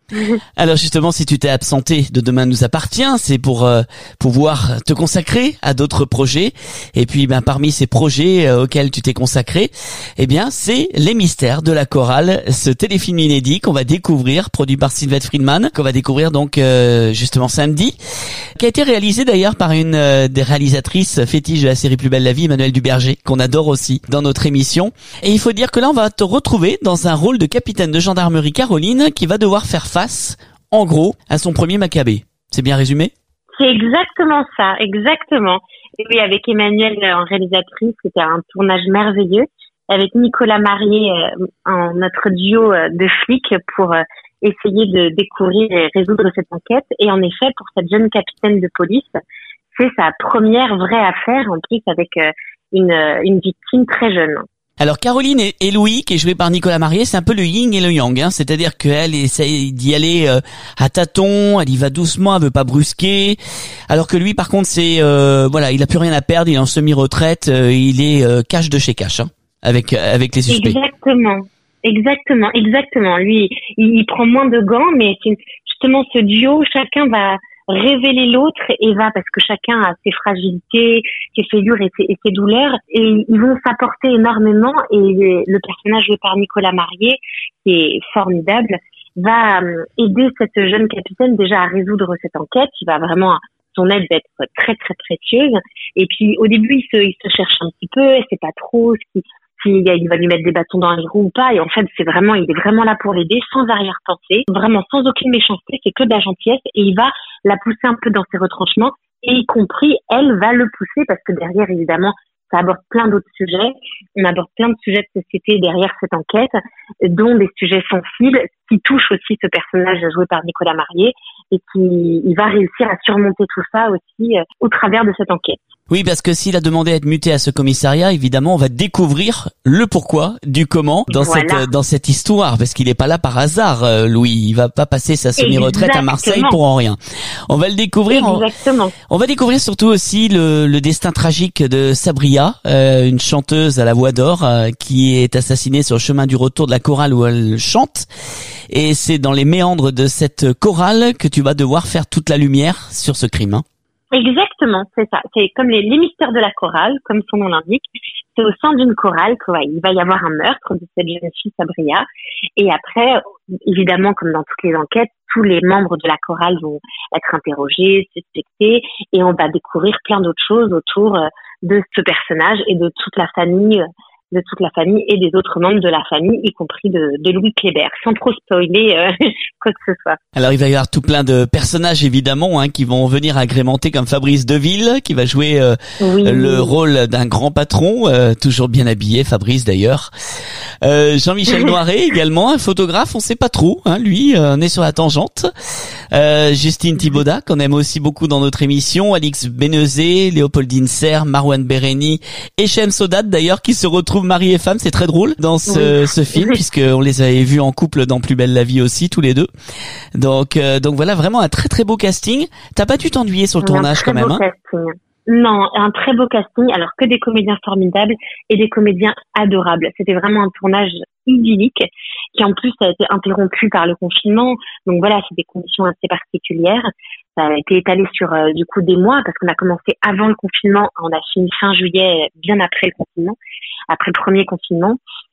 Alors justement, si tu t'es absenté de Demain nous appartient, c'est pour euh, pouvoir te consacrer à d'autres projets. Et puis, ben parmi ces projets euh, auxquels tu t'es consacré, eh bien, c'est Les Mystères de la Chorale, ce téléfilm inédit qu'on va découvrir, produit par Sylvette Friedman, qu'on va découvrir donc euh, justement samedi, qui a été réalisé d'ailleurs par une euh, des réalisatrices fétiches de la série Plus belle la vie, Emmanuelle Duberger, qu'on adore aussi dans notre émission. Et il faut dire que là, on va te retrouver dans un rôle de capitaine de gendarmerie, Caroline, qui va devoir faire face, en gros, à son premier Maccabée. C'est bien résumé? C'est exactement ça, exactement. Et oui, avec Emmanuelle en réalisatrice, c'était un tournage merveilleux. Avec Nicolas Marié, euh, en notre duo euh, de flics pour euh, essayer de découvrir et résoudre cette enquête. Et en effet, pour cette jeune capitaine de police, c'est sa première vraie affaire, en plus avec euh, une, une victime très jeune. Alors Caroline et, et Louis, qui est joué par Nicolas Marié, c'est un peu le yin et le yang, hein. C'est-à-dire qu'elle essaye d'y aller euh, à tâtons, elle y va doucement, elle veut pas brusquer, alors que lui, par contre, c'est euh, voilà, il a plus rien à perdre, il est en semi-retraite, euh, il est euh, cash de chez cash, hein, avec avec les suspects. Exactement, exactement, exactement. Lui, il, il prend moins de gants, mais c'est justement ce duo, chacun va révéler l'autre et va, parce que chacun a ses fragilités, ses fêlures et ses, et ses douleurs, et ils vont s'apporter énormément. Et le personnage joué par Nicolas Marié, qui est formidable, va aider cette jeune capitaine déjà à résoudre cette enquête. Il va vraiment, son aide va être très très précieuse. Et puis au début, il se, il se cherche un petit peu, elle sait pas trop ce qui il va lui mettre des bâtons dans les roues ou pas, et en fait c'est vraiment, il est vraiment là pour l'aider, sans arrière-pensée, vraiment sans aucune méchanceté, c'est que de la gentillesse, et il va la pousser un peu dans ses retranchements, et y compris elle va le pousser, parce que derrière évidemment ça aborde plein d'autres sujets, on aborde plein de sujets de société derrière cette enquête, dont des sujets sensibles qui touchent aussi ce personnage joué par Nicolas Marié, et qui il va réussir à surmonter tout ça aussi euh, au travers de cette enquête. Oui, parce que s'il a demandé à être muté à ce commissariat, évidemment, on va découvrir le pourquoi du comment dans voilà. cette dans cette histoire, parce qu'il est pas là par hasard, euh, Louis. Il va pas passer sa semi-retraite à Marseille pour en rien. On va le découvrir. Exactement. On, on va découvrir surtout aussi le, le destin tragique de Sabria, euh, une chanteuse à la voix d'or euh, qui est assassinée sur le chemin du retour de la chorale où elle chante. Et c'est dans les méandres de cette chorale que tu vas devoir faire toute la lumière sur ce crime. Hein. Exactement, c'est ça. C'est comme les, les mystères de la chorale, comme son nom l'indique. C'est au sein d'une chorale qu'il va y avoir un meurtre de cette jeune fille Sabria. Et après, évidemment, comme dans toutes les enquêtes, tous les membres de la chorale vont être interrogés, suspectés, et on va découvrir plein d'autres choses autour de ce personnage et de toute la famille de toute la famille et des autres membres de la famille, y compris de, de Louis Kléber, sans trop spoiler euh, quoi que ce soit. Alors il va y avoir tout plein de personnages évidemment hein, qui vont venir agrémenter, comme Fabrice Deville qui va jouer euh, oui. le rôle d'un grand patron, euh, toujours bien habillé, Fabrice d'ailleurs. Euh, Jean-Michel Noiret également, un photographe, on sait pas trop, hein, lui, euh, on est sur la tangente. Euh, Justine Thibaudat, qu'on aime aussi beaucoup dans notre émission, Alix Benezet, Léopoldine Serre, Marwan Bereni et Shem Sodat d'ailleurs, qui se retrouvent mari et femme. C'est très drôle dans ce, oui. ce film, puisque on les avait vus en couple dans Plus belle la vie aussi, tous les deux. Donc, euh, donc voilà, vraiment un très très beau casting. T'as pas dû t'ennuyer sur le tournage quand même, hein? Casting. Non, un très beau casting, alors que des comédiens formidables et des comédiens adorables. C'était vraiment un tournage idyllique qui en plus a été interrompu par le confinement. Donc voilà, c'est des conditions assez particulières. Ça a été étalé sur euh, du coup des mois parce qu'on a commencé avant le confinement, on a fini fin juillet, bien après le confinement, après le premier confinement.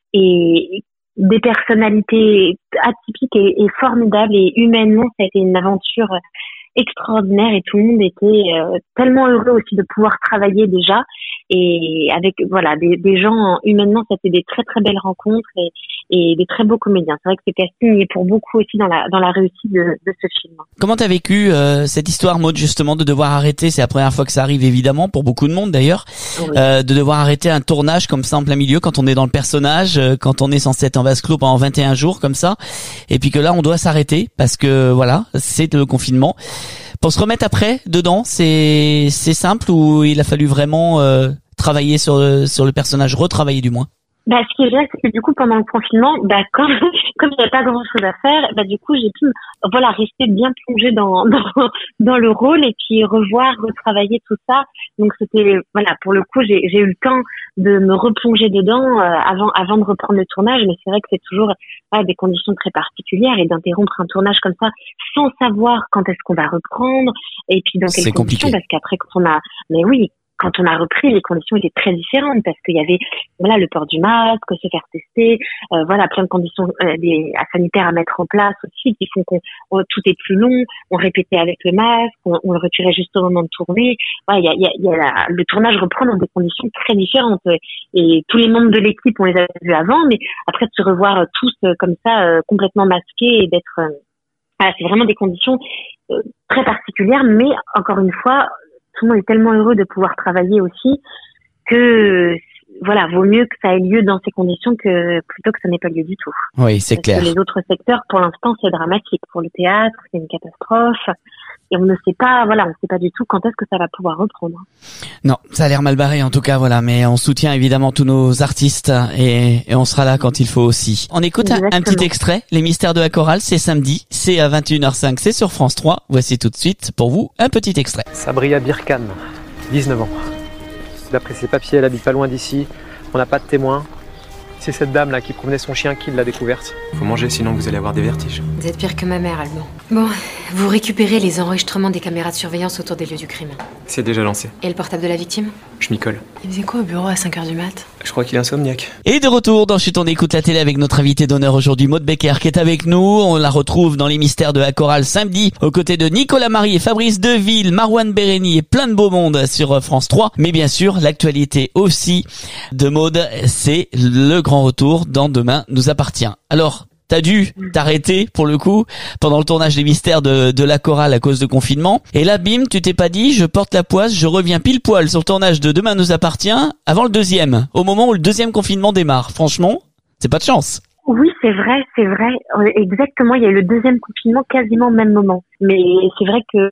Et des personnalités atypiques et, et formidables, et humainement ça a été une aventure extraordinaire, et tout le monde était euh, tellement heureux aussi de pouvoir travailler déjà, et avec voilà des, des gens humainement, ça a été des très très belles rencontres et, et des très beaux comédiens. C'est vrai que ce casting est pour beaucoup aussi dans la dans la réussite de, de ce film. Comment t'as vécu euh, cette histoire, Maud, justement de devoir arrêter, c'est la première fois que ça arrive évidemment pour beaucoup de monde d'ailleurs, oui. euh, de devoir arrêter un tournage comme ça en plein milieu quand on est dans le personnage, euh, quand on est censé être en vase clos pendant vingt et un jours comme ça, et puis que là on doit s'arrêter parce que voilà, c'est le confinement. Pour se remettre après dedans, c'est c'est simple, ou il a fallu vraiment euh, travailler sur le, sur le personnage, retravailler du moins? Bah, ce qui est vrai, c'est que du coup, pendant le confinement, bah, comme, comme il n'y avait pas grand chose à faire, bah, du coup, j'ai pu, voilà, rester bien plongée dans, dans, dans le rôle et puis revoir, retravailler tout ça. Donc, c'était, voilà, pour le coup, j'ai, j'ai eu le temps de me replonger dedans, euh, avant, avant de reprendre le tournage. Mais c'est vrai que c'est toujours, voilà, des conditions très particulières et d'interrompre un tournage comme ça sans savoir quand est-ce qu'on va reprendre et puis dans quelles c'est conditions, compliqué. parce qu'après, quand on a, mais oui, quand on a repris, les conditions étaient très différentes parce qu'il y avait, voilà, le port du masque, se faire tester, euh, voilà, plein de conditions euh, des, sanitaires à mettre en place aussi qui font qu'on on, tout est plus long. On répétait avec le masque, on, on le retirait juste au moment de tourner. Voilà, il y a, il y a, il y a la, le tournage reprend dans des conditions très différentes et tous les membres de l'équipe on les avait vus avant, mais après de se revoir tous euh, comme ça euh, complètement masqués et d'être, euh, voilà, c'est vraiment des conditions euh, très particulières, mais encore une fois. Tout le monde est tellement heureux de pouvoir travailler aussi que, voilà, vaut mieux que ça ait lieu dans ces conditions que plutôt que ça n'ait pas lieu du tout. Oui, c'est Parce clair. que les autres secteurs, pour l'instant, c'est dramatique. Pour le théâtre, c'est une catastrophe. Et on ne sait pas, voilà, on ne sait pas du tout quand est-ce que ça va pouvoir reprendre. Non, ça a l'air mal barré en tout cas, voilà. Mais on soutient évidemment tous nos artistes et, et on sera là quand il faut aussi. On écoute un, un petit extrait. Les Mystères de la Chorale, c'est samedi, c'est à vingt et une heures cinq, c'est sur France trois. Voici tout de suite pour vous un petit extrait. Sabria Birkan, dix-neuf ans. D'après ses papiers, elle habite pas loin d'ici. On n'a pas de témoins. C'est cette dame là qui promenait son chien qui l'a découverte. Faut manger sinon vous allez avoir des vertiges. Vous êtes pire que ma mère, Alban. Bon, vous récupérez les enregistrements des caméras de surveillance autour des lieux du crime. C'est déjà lancé. Et le portable de la victime? Je m'y colle. Il faisait quoi au bureau à cinq heures du mat? Je crois qu'il est insomniaque. Et de retour dans Chut on écoute la télé avec notre invité d'honneur aujourd'hui, Maud Becker, qui est avec nous. On la retrouve dans les Mystères de la Chorale samedi, aux côtés de Nicolas Marie et Fabrice Deville, Marouane Béréni et plein de beau monde sur France trois. Mais bien sûr, l'actualité aussi de Maud, c'est le grand retour dans Demain nous appartient. Alors, t'as dû t'arrêter pour le coup pendant le tournage des Mystères de, de la Chorale à cause de confinement. Et là, bim, tu t'es pas dit, je porte la poisse, je reviens pile poil sur le tournage de Demain nous appartient avant le deuxième, au moment où le deuxième confinement démarre. Franchement, c'est pas de chance. Oui, c'est vrai, c'est vrai. Exactement, il y a eu le deuxième confinement quasiment au même moment. Mais c'est vrai que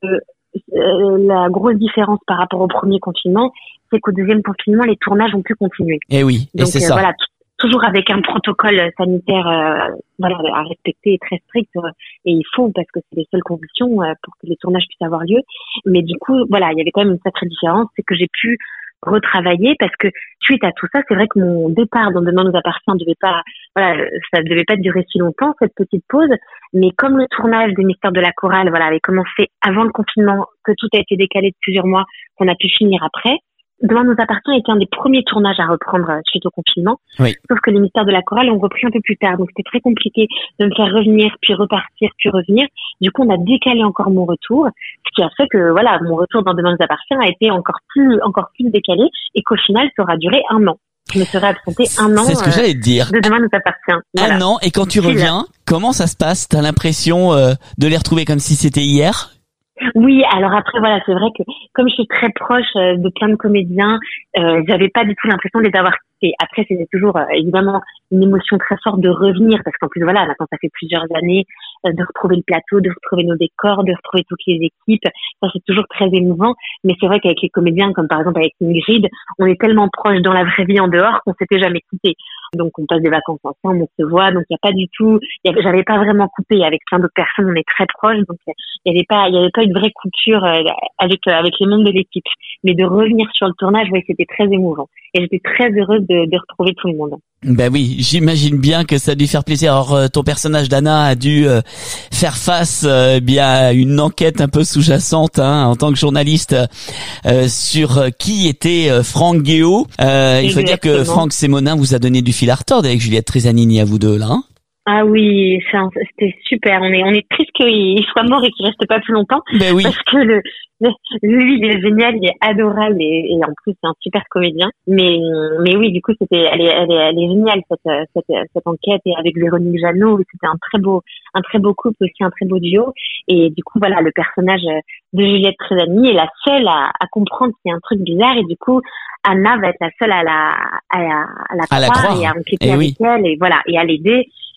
euh, la grosse différence par rapport au premier confinement, c'est qu'au deuxième confinement, les tournages ont pu continuer. Et oui, et Donc, c'est euh, ça. Voilà, toujours avec un protocole sanitaire euh, voilà, à respecter très strict euh, et il faut parce que c'est les seules conditions euh, pour que les tournages puissent avoir lieu. Mais du coup, voilà, il y avait quand même une sacrée différence, c'est que j'ai pu retravailler parce que suite à tout ça, c'est vrai que mon départ dans Demain nous appartient ne devait pas, voilà, ça ne devait pas durer si longtemps cette petite pause. Mais comme le tournage des Mystères de la Chorale, voilà, avait commencé avant le confinement, que tout a été décalé de plusieurs mois, qu'on a pu finir après. Demain nous appartient était un des premiers tournages à reprendre suite au confinement. Oui. Sauf que les Mystères de la Chorale ont repris un peu plus tard. Donc c'était très compliqué de me faire revenir, puis repartir, puis revenir. Du coup, on a décalé encore mon retour. Ce qui a fait que, voilà, mon retour dans Demain nous appartient a été encore plus, encore plus décalé et qu'au final, ça aura duré un an. Je me serais absentée un an. C'est ce que j'allais te dire. De Demain nous appartient. Voilà. Un an, et quand tu reviens, comment ça se passe? T'as l'impression euh, de les retrouver comme si c'était hier? Oui, alors après voilà, c'est vrai que comme je suis très proche euh, de plein de comédiens, euh, j'avais pas du tout l'impression de les avoir quittés. Après, c'était toujours euh, évidemment une émotion très forte de revenir parce qu'en plus voilà, maintenant ça fait plusieurs années euh, de retrouver le plateau, de retrouver nos décors, de retrouver toutes les équipes. Ça c'est toujours très émouvant. Mais c'est vrai qu'avec les comédiens, comme par exemple avec Ingrid, on est tellement proches dans la vraie vie en dehors qu'on s'était jamais quittés. Donc on passe des vacances ensemble, on se voit. Donc il y a pas du tout, y avait, j'avais pas vraiment coupé avec plein d'autres personnes. On est très proches, donc il y avait pas, il y avait pas une vraie coupure euh, avec euh, avec les membres de l'équipe. Mais de revenir sur le tournage, oui, c'était très émouvant. Et j'étais très heureuse de, de retrouver tout le monde. Ben oui, j'imagine bien que ça a dû faire plaisir. Alors euh, ton personnage d'Anna a dû euh, faire face euh, bien à une enquête un peu sous-jacente hein, en tant que journaliste euh, sur euh, qui était euh, Franck Guéot. Euh, il faut dire que Franck Sémonin vous a donné du fil à retordre avec Juliette Trezanini à vous deux là. Hein. Ah oui, c'était super. On est on est triste qu'il soit mort et qu'il reste pas plus longtemps. Ben oui. Parce que le, le lui il est génial, il est adorable et, et en plus c'est un super comédien. Mais mais oui, du coup c'était elle est elle est elle est géniale cette cette cette enquête et avec Véronique Jeannot, c'était un très beau un très beau couple aussi, un très beau duo. Et du coup voilà, le personnage de Juliette Trezanini est la seule à, à comprendre qu'il y a un truc bizarre et du coup Anna va être la seule à la à la, à la, à croire, la croire et à enquêter et avec oui. elle et voilà et à l'aider.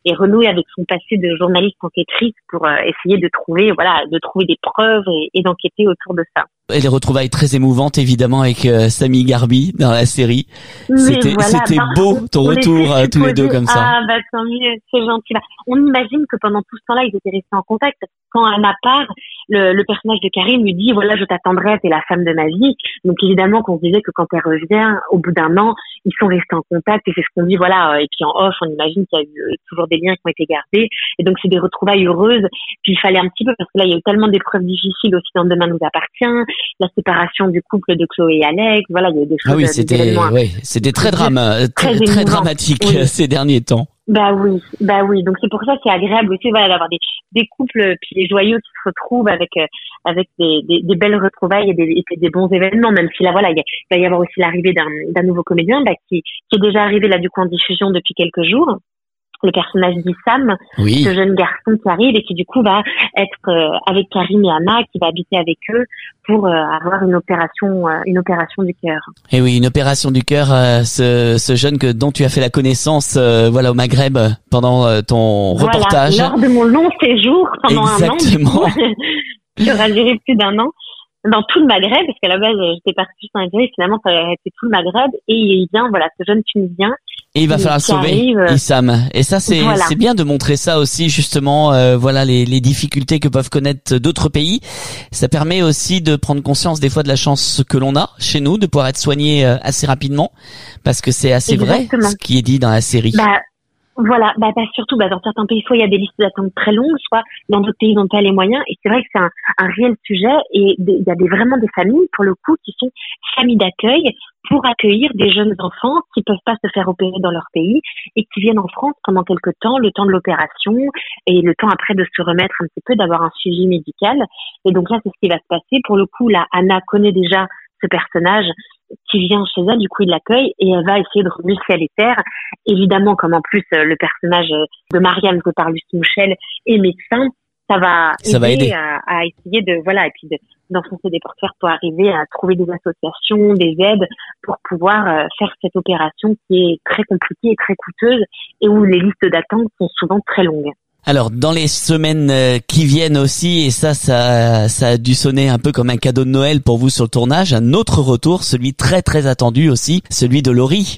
et renouer avec son passé de journaliste enquêtrice pour euh, essayer de trouver, voilà, de trouver des preuves et, et d'enquêter autour de ça. Et les retrouvailles très émouvantes, évidemment, avec euh, Samy Garbi dans la série. Mais c'était voilà, c'était bah, beau, ton on retour, était tous les deux supposés- comme ça. Ah, bah, tant mieux, c'est gentil. Bah, on imagine que pendant tout ce temps-là, ils étaient restés en contact. Quand Anna part, le, le personnage de Karim lui dit, voilà, je t'attendrai, t'es la femme de ma vie. Donc, évidemment, qu'on se disait que quand elle revient, au bout d'un an, ils sont restés en contact, et c'est ce qu'on dit, voilà. Et puis, en off, on imagine qu'il y a eu euh, toujours des liens qui ont été gardés. Et donc, c'est des retrouvailles heureuses. Puis, il fallait un petit peu, parce que là, il y a eu tellement d'épreuves difficiles aussi dans Demain nous appartient, la séparation du couple de Chloé et Alex, voilà, il y a eu des choses. Ah oui, des c'était, événements ouais, c'était très drame, euh, très très, très émouvant. dramatique Oui. euh, ces derniers temps. Bah oui, bah oui. Donc c'est pour ça que c'est agréable aussi, voilà, d'avoir des, des couples euh, puis des joyeux qui se retrouvent avec euh, avec des, des, des belles retrouvailles et des, et des bons événements. Même si là, voilà, il, y a, il va y avoir aussi l'arrivée d'un, d'un nouveau comédien, bah, qui qui est déjà arrivé là du coup en diffusion depuis quelques jours. Le personnage d'Issam, Oui. ce jeune garçon qui arrive et qui du coup va être euh, avec Karim et Anna, qui va habiter avec eux pour euh, avoir une opération, euh, une opération du cœur. Et oui, une opération du cœur, euh, ce, ce jeune que dont tu as fait la connaissance, euh, voilà, au Maghreb euh, pendant euh, ton reportage. Voilà, lors de mon long séjour pendant Exactement. un an, du coup, qui aura duré plus d'un an, dans tout le Maghreb, parce qu'à la base, j'étais partie juste en Algérie, finalement, ça a été tout le Maghreb, et il vient, voilà, ce jeune Tunisien. Et il va qui- falloir qui sauver arrive, euh, Issam. Et ça, c'est Voilà. c'est bien de montrer ça aussi, justement, euh, voilà, les, les difficultés que peuvent connaître d'autres pays. Ça permet aussi de prendre conscience des fois de la chance que l'on a chez nous, de pouvoir être soigné euh, assez rapidement, parce que c'est assez Exactement. vrai ce qui est dit dans la série. Bah, voilà, bah, bah, surtout, bah, dans certains pays, soit il y a des listes d'attente très longues, soit dans d'autres pays, ils n'ont pas les moyens. Et c'est vrai que c'est un, un réel sujet. Et des- il y a des, vraiment des familles, pour le coup, qui sont familles d'accueil pour accueillir des jeunes enfants qui peuvent pas se faire opérer dans leur pays et qui viennent en France pendant quelques temps, le temps de l'opération et le temps après de se remettre un petit peu, d'avoir un suivi médical. Et donc là, c'est ce qui va se passer. Pour le coup, là, Anna connaît déjà ce personnage qui vient chez elle, du coup il l'accueille et elle va essayer de remuer ciel et terre. Évidemment, comme en plus euh, le personnage euh, de Marianne que par Luce Mouchel est médecin, ça va Ça va aider. à, à essayer de voilà et puis de, d'enfoncer des portes pour arriver à trouver des associations, des aides pour pouvoir euh, faire cette opération qui est très compliquée et très coûteuse et où les listes d'attente sont souvent très longues. Alors, dans les semaines euh, qui viennent aussi, et ça, ça, ça a dû sonner un peu comme un cadeau de Noël pour vous sur le tournage, un autre retour, celui très très attendu aussi, celui de Laurie.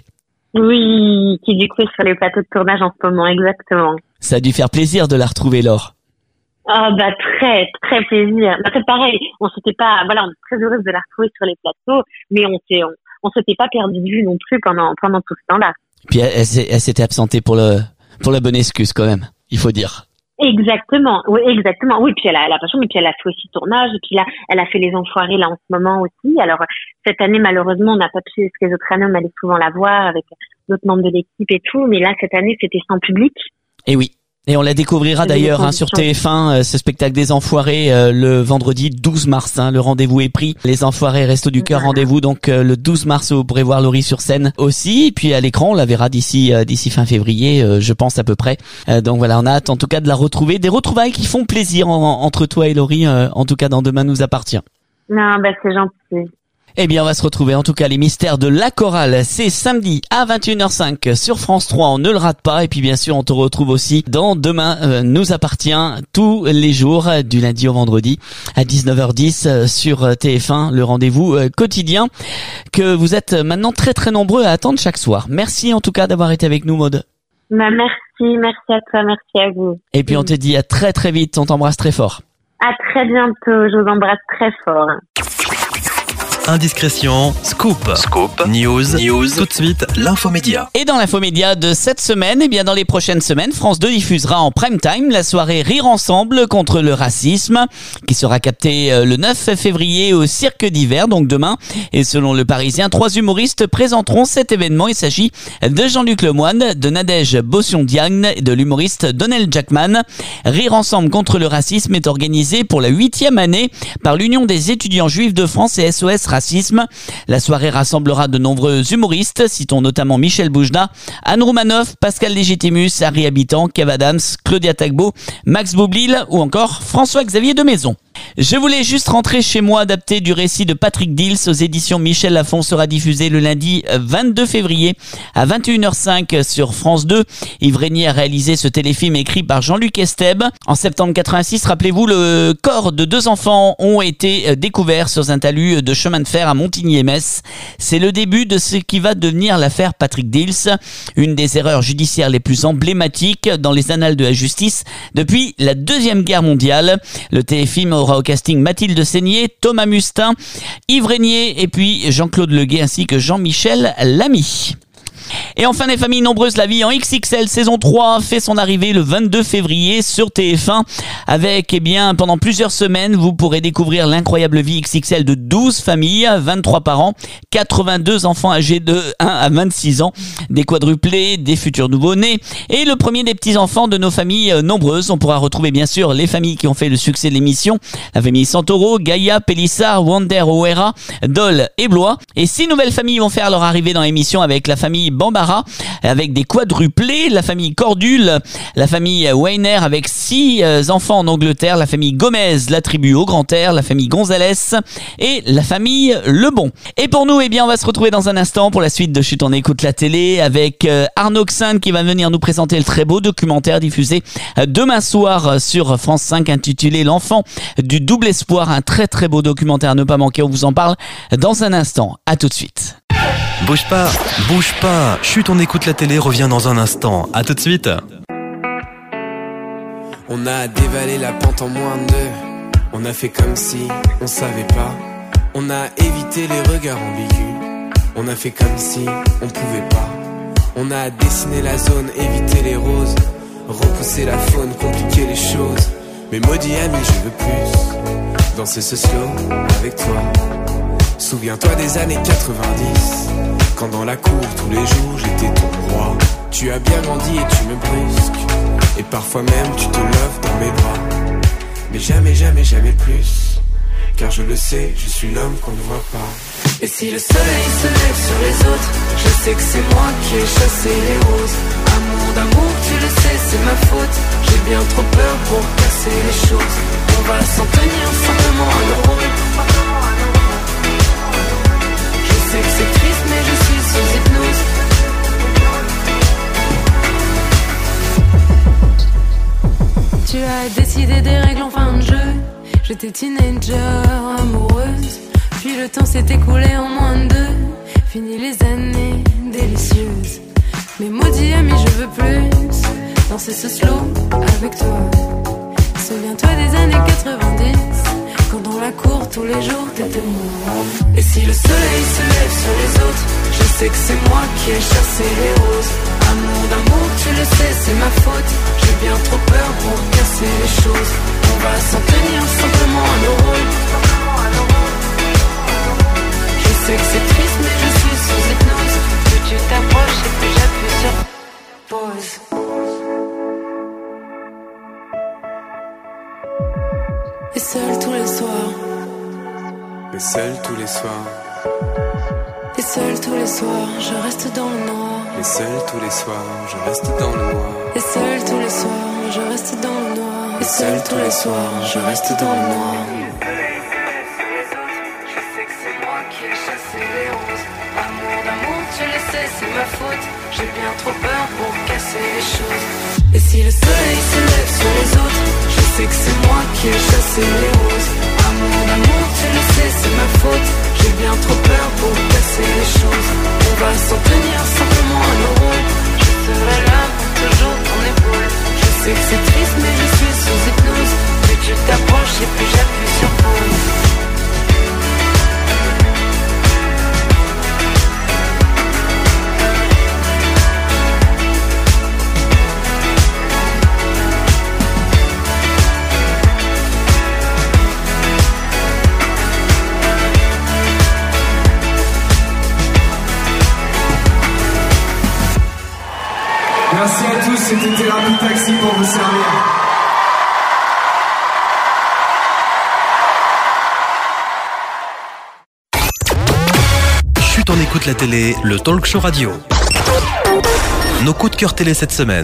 Oui, qui du coup est sur les plateaux de tournage en ce moment, exactement. Ça a dû faire plaisir de la retrouver, Laure. Ah bah très très plaisir. Bah, c'est pareil, on s'était pas voilà, on est très heureuse de la retrouver sur les plateaux, mais on s'est on, on s'était pas perdu de vue non plus pendant pendant tout ce temps-là. Puis elle, elle s'est- elle s'était absentée pour le pour la bonne excuse quand même, il faut dire. Exactement, oui, exactement. Oui, puis elle a, elle a pas changé, mais puis elle a fait aussi tournage, et puis là, elle a fait Les Enfoirés là en ce moment aussi. Alors cette année, malheureusement, on n'a pas pu, parce que les autres années, on allait souvent la voir avec d'autres membres de l'équipe et tout, mais là, cette année, c'était sans public. Et oui. Et on la découvrira C'est des d'ailleurs hein, sur conditions. T F un, euh, ce spectacle des Enfoirés, euh, le vendredi douze mars. Hein, le rendez-vous est pris. Les Enfoirés, Resto du Cœur, rendez-vous donc euh, le douze mars. Vous pourrez voir Laurie sur scène aussi. Et puis à l'écran, on la verra d'ici euh, d'ici fin février, euh, je pense à peu près. Euh, donc voilà, on a hâte en tout cas de la retrouver. Des retrouvailles qui font plaisir en- entre toi et Laurie, euh, en tout cas dans Demain nous appartient. Non, bah c'est gentil. Eh bien, on va se retrouver en tout cas les mystères de la chorale. C'est samedi à vingt et une heures cinq sur France trois. On ne le rate pas. Et puis bien sûr, on te retrouve aussi dans Demain euh, nous appartient tous les jours euh, du lundi au vendredi à dix-neuf heures dix euh, sur euh, T F un, le rendez-vous euh, quotidien que vous êtes maintenant très très nombreux à attendre chaque soir. Merci en tout cas d'avoir été avec nous, Maud. Bah merci, merci à toi, merci à vous. Et puis on te dit à très très vite. On t'embrasse très fort. À très bientôt, je vous embrasse très fort. Indiscrétion, scoop, scoop, news, news, tout de suite, l'infomédia. Et dans l'infomédia de cette semaine, eh bien dans les prochaines semaines, France deux diffusera en prime time la soirée Rire Ensemble contre le racisme, qui sera captée euh, le neuf février au Cirque d'Hiver, donc demain. Et selon Le Parisien, trois humoristes présenteront cet événement. Il s'agit de Jean-Luc Lemoyne, de Nadège Bossion-Diagne et de l'humoriste Donnell Jackman. Rire Ensemble contre le racisme est organisé pour la huitième année par l'Union des étudiants juifs de France et S O S Racisme. La soirée rassemblera de nombreux humoristes, citons notamment Michel Boujna, Anne Roumanoff, Pascal Légitimus, Harry Habitant, Kev Adams, Claudia Tagbo, Max Boublil ou encore François-Xavier de Maison. Je voulais juste rentrer chez moi, adapté du récit de Patrick Dils aux éditions Michel Lafon, sera diffusé le lundi vingt-deux février à vingt et une heures cinq sur France deux. Yves Régnier a réalisé ce téléfilm écrit par Jean-Luc Estèbe. En septembre quatre-vingt-six, rappelez-vous, le corps de deux enfants ont été découverts sur un talus de chemin de fer à Montigny-Metz. C'est le début de ce qui va devenir l'affaire Patrick Dils, une des erreurs judiciaires les plus emblématiques dans les annales de la justice depuis la Deuxième Guerre mondiale. Le téléfilm aura au casting Mathilde Seigné, Thomas Mustin, Yves Régnier et puis Jean-Claude Leguet ainsi que Jean-Michel Lamy. Et enfin, des familles nombreuses, la vie en X X L saison trois fait son arrivée le vingt-deux février sur T F un avec, eh bien, pendant plusieurs semaines, vous pourrez découvrir l'incroyable vie X X L de douze familles, vingt-trois parents, quatre-vingt-deux enfants âgés de un à vingt-six ans, des quadruplés, des futurs nouveau-nés et le premier des petits-enfants de nos familles nombreuses. On pourra retrouver bien sûr les familles qui ont fait le succès de l'émission, la famille Santoro, Gaïa, Pélissard, Wander, O'Hara, Dole et Blois. Et six nouvelles familles vont faire leur arrivée dans l'émission avec la famille Bambara avec des quadruplés, la famille Cordule, la famille Weiner avec six enfants en Angleterre, la famille Gomez, la tribu au Grand Air, la famille Gonzalez et la famille Lebon. Et pour nous, eh bien, on va se retrouver dans un instant pour la suite de Chut, on écoute la télé avec Arnaud Xin qui va venir nous présenter le très beau documentaire diffusé demain soir sur France cinq intitulé L'enfant du double espoir, un très très beau documentaire à ne pas manquer, on vous en parle dans un instant. À tout de suite. Bouge pas, bouge pas. Chut, on écoute la télé, revient dans un instant. À tout de suite. On a dévalé la pente en moins de deux. On a fait comme si on savait pas. On a évité les regards ambigus. On a fait comme si on pouvait pas. On a dessiné la zone, évité les roses, repousser la faune, compliquer les choses. Mais maudit ami, je veux plus danser ce slow avec toi. Souviens-toi des années quatre-vingt-dix, quand dans la cour tous les jours j'étais ton roi. Tu as bien grandi et tu me brusques, et parfois même tu te lèves dans mes bras. Mais jamais, jamais, jamais plus, car je le sais, je suis l'homme qu'on ne voit pas. Et si le soleil se lève sur les autres, je sais que c'est moi qui ai chassé les roses. Amour d'amour, tu le sais, c'est ma faute. J'ai bien trop peur pour casser les choses. On va s'en tenir simplement à nos rôles. Je sais que c'est triste mais je suis sous hypnose. Tu as décidé des règles en fin de jeu. J'étais teenager, amoureuse. Puis le temps s'est écoulé en moins de deux. Fini les années délicieuses. Mais maudit ami, je veux plus danser ce slow avec toi. Souviens-toi des années quatre-vingt-dix, quand dans la cour tous les jours t'étais moi. Et si le soleil se lève sur les autres, je sais que c'est moi qui ai chassé les roses. Amour d'amour, tu le sais, c'est ma faute. J'ai bien trop peur pour casser les choses. On va s'en tenir simplement à nos rôles. Je sais que c'est triste mais je suis sous hypnose. Plus tu t'approches et plus j'appuie sur pause. Et seul tous les soirs. Et seul tous les soirs. Et seul tous les soirs, je reste dans le noir. Et seul tous les soirs, je reste dans le noir. Et seul tous les soirs, je reste dans le noir. Et seul tous les soirs, je reste dans le noir. Je sais que c'est moi qui ai chassé les roses. Amour d'amour, tu le sais, c'est ma faute. J'ai bien trop peur pour casser les choses. Et si le soleil se lève sur les autres, je sais que c'est moi qui ai chassé les roses. Amour d'amour, tu le sais, c'est ma faute. J'ai bien trop peur pour casser les choses. On va s'en tenir simplement à nos rôles. Je serai là pour toujours ton épaule. Je sais que c'est triste mais je suis sous hypnose. Plus tu t'approches et plus j'appuie sur pause. Merci à tous, c'était Thérapie Taxi pour vous servir. Chut, on écoute la télé, le talk show radio. Nos coups de cœur télé cette semaine.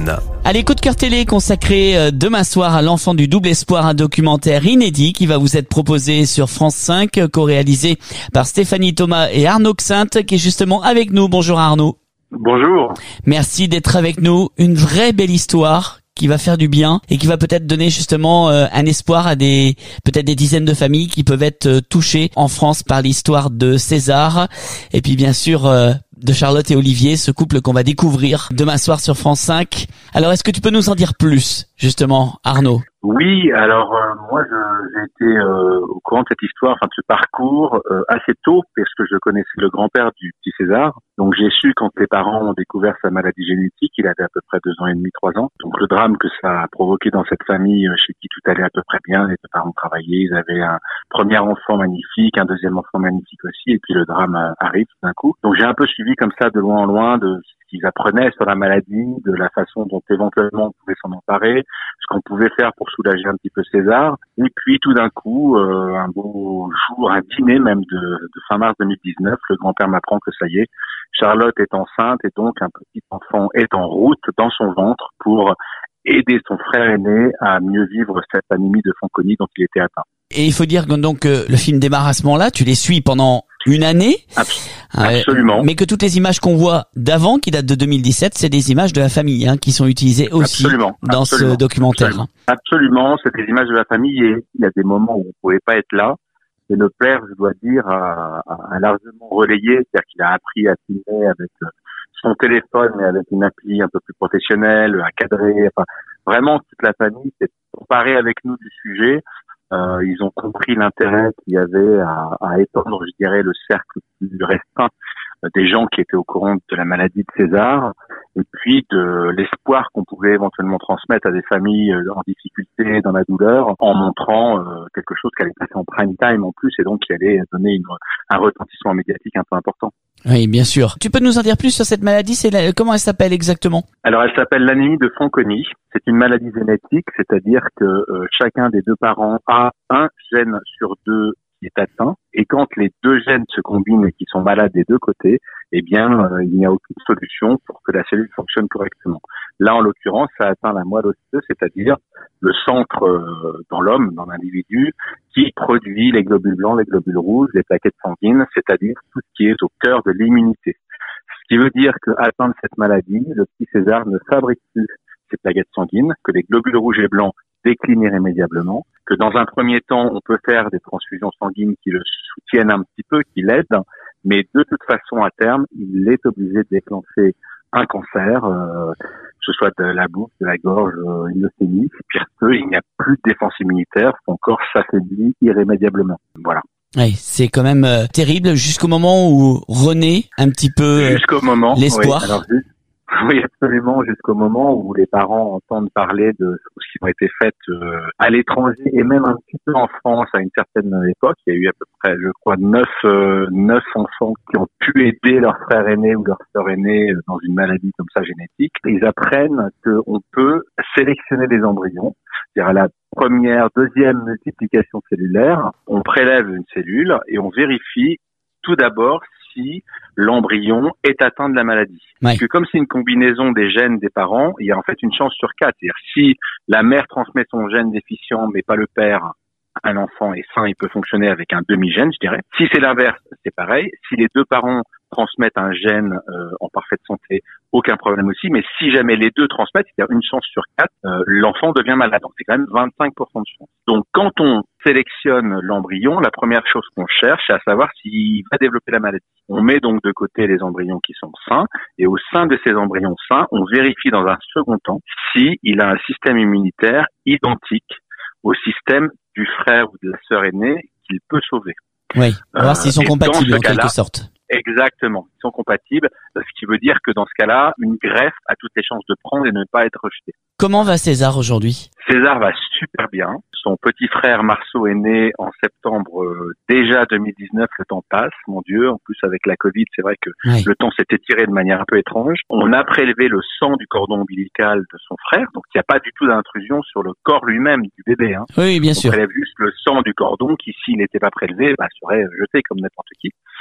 Allez, coup de cœur télé consacré euh, demain soir à l'enfant du double espoir, un documentaire inédit qui va vous être proposé sur France cinq, euh, co-réalisé par Stéphanie Thomas et Arnaud Xinte, qui est justement avec nous. Bonjour Arnaud. Bonjour. Merci d'être avec nous. Une vraie belle histoire qui va faire du bien et qui va peut-être donner justement euh, un espoir à des peut-être des dizaines de familles qui peuvent être euh, touchées en France par l'histoire de César et puis bien sûr euh, de Charlotte et Olivier, ce couple qu'on va découvrir demain soir sur France cinq. Alors est-ce que tu peux nous en dire plus justement, Arnaud? Oui, alors euh, moi je, j'ai été euh, au courant de cette histoire, enfin de ce parcours euh, assez tôt parce que je connaissais le grand-père du petit César. Donc j'ai su quand les parents ont découvert sa maladie génétique, il avait à peu près deux ans et demi, trois ans. Donc le drame que ça a provoqué dans cette famille euh, chez qui tout allait à peu près bien, les deux parents travaillaient, ils avaient un premier enfant magnifique, un deuxième enfant magnifique aussi, et puis le drame euh, arrive tout d'un coup. Donc j'ai un peu suivi comme ça de loin en loin de ce qu'ils apprenaient sur la maladie, de la façon dont éventuellement on pouvait s'en emparer, ce qu'on pouvait faire pour soulager un petit peu César. Et puis tout d'un coup, euh, un beau jour, un dîner même de, de fin mars deux mille dix-neuf, le grand-père m'apprend que ça y est, Charlotte est enceinte et donc un petit enfant est en route dans son ventre pour aider son frère aîné à mieux vivre cette anémie de Fanconi dont il était atteint. Et il faut dire que donc euh, le film démarre à ce moment-là, tu les suis pendant une année. Absolument. Euh, mais que toutes les images qu'on voit d'avant, qui datent de deux mille dix-sept, c'est des images de la famille hein, qui sont utilisées aussi absolument, dans absolument, ce documentaire. Absolument, absolument, c'est des images de la famille et il y a des moments où on pouvait pas être là. Et le père, je dois dire, a, a largement relayé, c'est-à-dire qu'il a appris à filmer avec son téléphone, mais avec une appli un peu plus professionnelle, à cadrer. Enfin, vraiment, toute la famille s'est emparée avec nous du sujet. Euh, ils ont compris l'intérêt qu'il y avait à, à étendre, je dirais, le cercle plus restreint des gens qui étaient au courant de la maladie de César, et puis de l'espoir qu'on pouvait éventuellement transmettre à des familles en difficulté, dans la douleur, en montrant euh, quelque chose qui allait passer en prime time en plus, et donc qui allait donner une, un retentissement médiatique un peu important. Oui, bien sûr. Tu peux nous en dire plus sur cette maladie? C'est la... Comment elle s'appelle exactement? Alors, elle s'appelle l'anémie de Fanconi. C'est une maladie génétique, c'est-à-dire que euh, chacun des deux parents a un gène sur deux qui est atteint, et quand les deux gènes se combinent et qui sont malades des deux côtés, eh bien, euh, il n'y a aucune solution pour que la cellule fonctionne correctement. Là, en l'occurrence, ça atteint la moelle osseuse, c'est-à-dire le centre euh, dans l'homme, dans l'individu, qui produit les globules blancs, les globules rouges, les plaquettes sanguines, c'est-à-dire tout ce qui est au cœur de l'immunité. Ce qui veut dire que atteint cette maladie, le petit César ne fabrique plus ces plaquettes sanguines, que les globules rouges et blancs déclinent irrémédiablement, que dans un premier temps, on peut faire des transfusions sanguines qui le soutiennent un petit peu, qui l'aident, mais de toute façon, à terme, il est obligé de déclencher un cancer, euh, que ce soit de la bouche, de la gorge, euh, une leucémie, pire que, il n'y a plus de défense immunitaire, son corps s'affaiblit irrémédiablement. Voilà. Oui, c'est quand même euh, terrible jusqu'au moment où renaît un petit peu euh, jusqu'au moment, l'espoir. Oui, alors, juste, oui, absolument, jusqu'au moment où les parents entendent parler de choses qui ont été faites euh, à l'étranger et même un petit peu en France à une certaine époque. Il y a eu à peu près, je crois, neuf, euh, neuf enfants qui ont pu aider leur frère aîné ou leur sœur aînée dans une maladie comme ça génétique. Ils apprennent qu'on peut sélectionner des embryons, c'est-à-dire à la première, deuxième multiplication cellulaire, on prélève une cellule et on vérifie tout d'abord si l'embryon est atteint de la maladie. Ouais. Parce que comme c'est une combinaison des gènes des parents, il y a en fait une chance sur quatre. C'est-à-dire si la mère transmet son gène déficient mais pas le père, un enfant est sain, il peut fonctionner avec un demi-gène, je dirais. Si c'est l'inverse, c'est pareil. Si les deux parents transmettent un gène euh, en parfaite santé, aucun problème aussi. Mais si jamais les deux transmettent, c'est-à-dire une chance sur quatre, euh, l'enfant devient malade. Donc c'est quand même vingt-cinq pour cent de chance. Donc quand on sélectionne l'embryon, la première chose qu'on cherche, c'est à savoir s'il va développer la maladie. On met donc de côté les embryons qui sont sains, et au sein de ces embryons sains, on vérifie dans un second temps s'il a un système immunitaire identique au système du frère ou de la sœur aînée qu'il peut sauver. Oui, voir euh, s'ils sont compatibles en quelque sorte. Exactement, ils sont compatibles, ce qui veut dire que dans ce cas-là, une greffe a toutes les chances de prendre et ne pas être rejetée. Comment va César aujourd'hui? César va super bien. Son petit frère Marceau est né en septembre euh, déjà deux mille dix-neuf, le temps passe, mon Dieu. En plus, avec la Covid, c'est vrai que oui. Le temps s'est étiré de manière un peu étrange. On a prélevé le sang du cordon ombilical de son frère, donc il n'y a pas du tout d'intrusion sur le corps lui-même du bébé. Hein. Oui, bien On sûr. prélève juste le sang du cordon qui, s'il n'était pas prélevé, bah, serait jeté comme n'importe qui.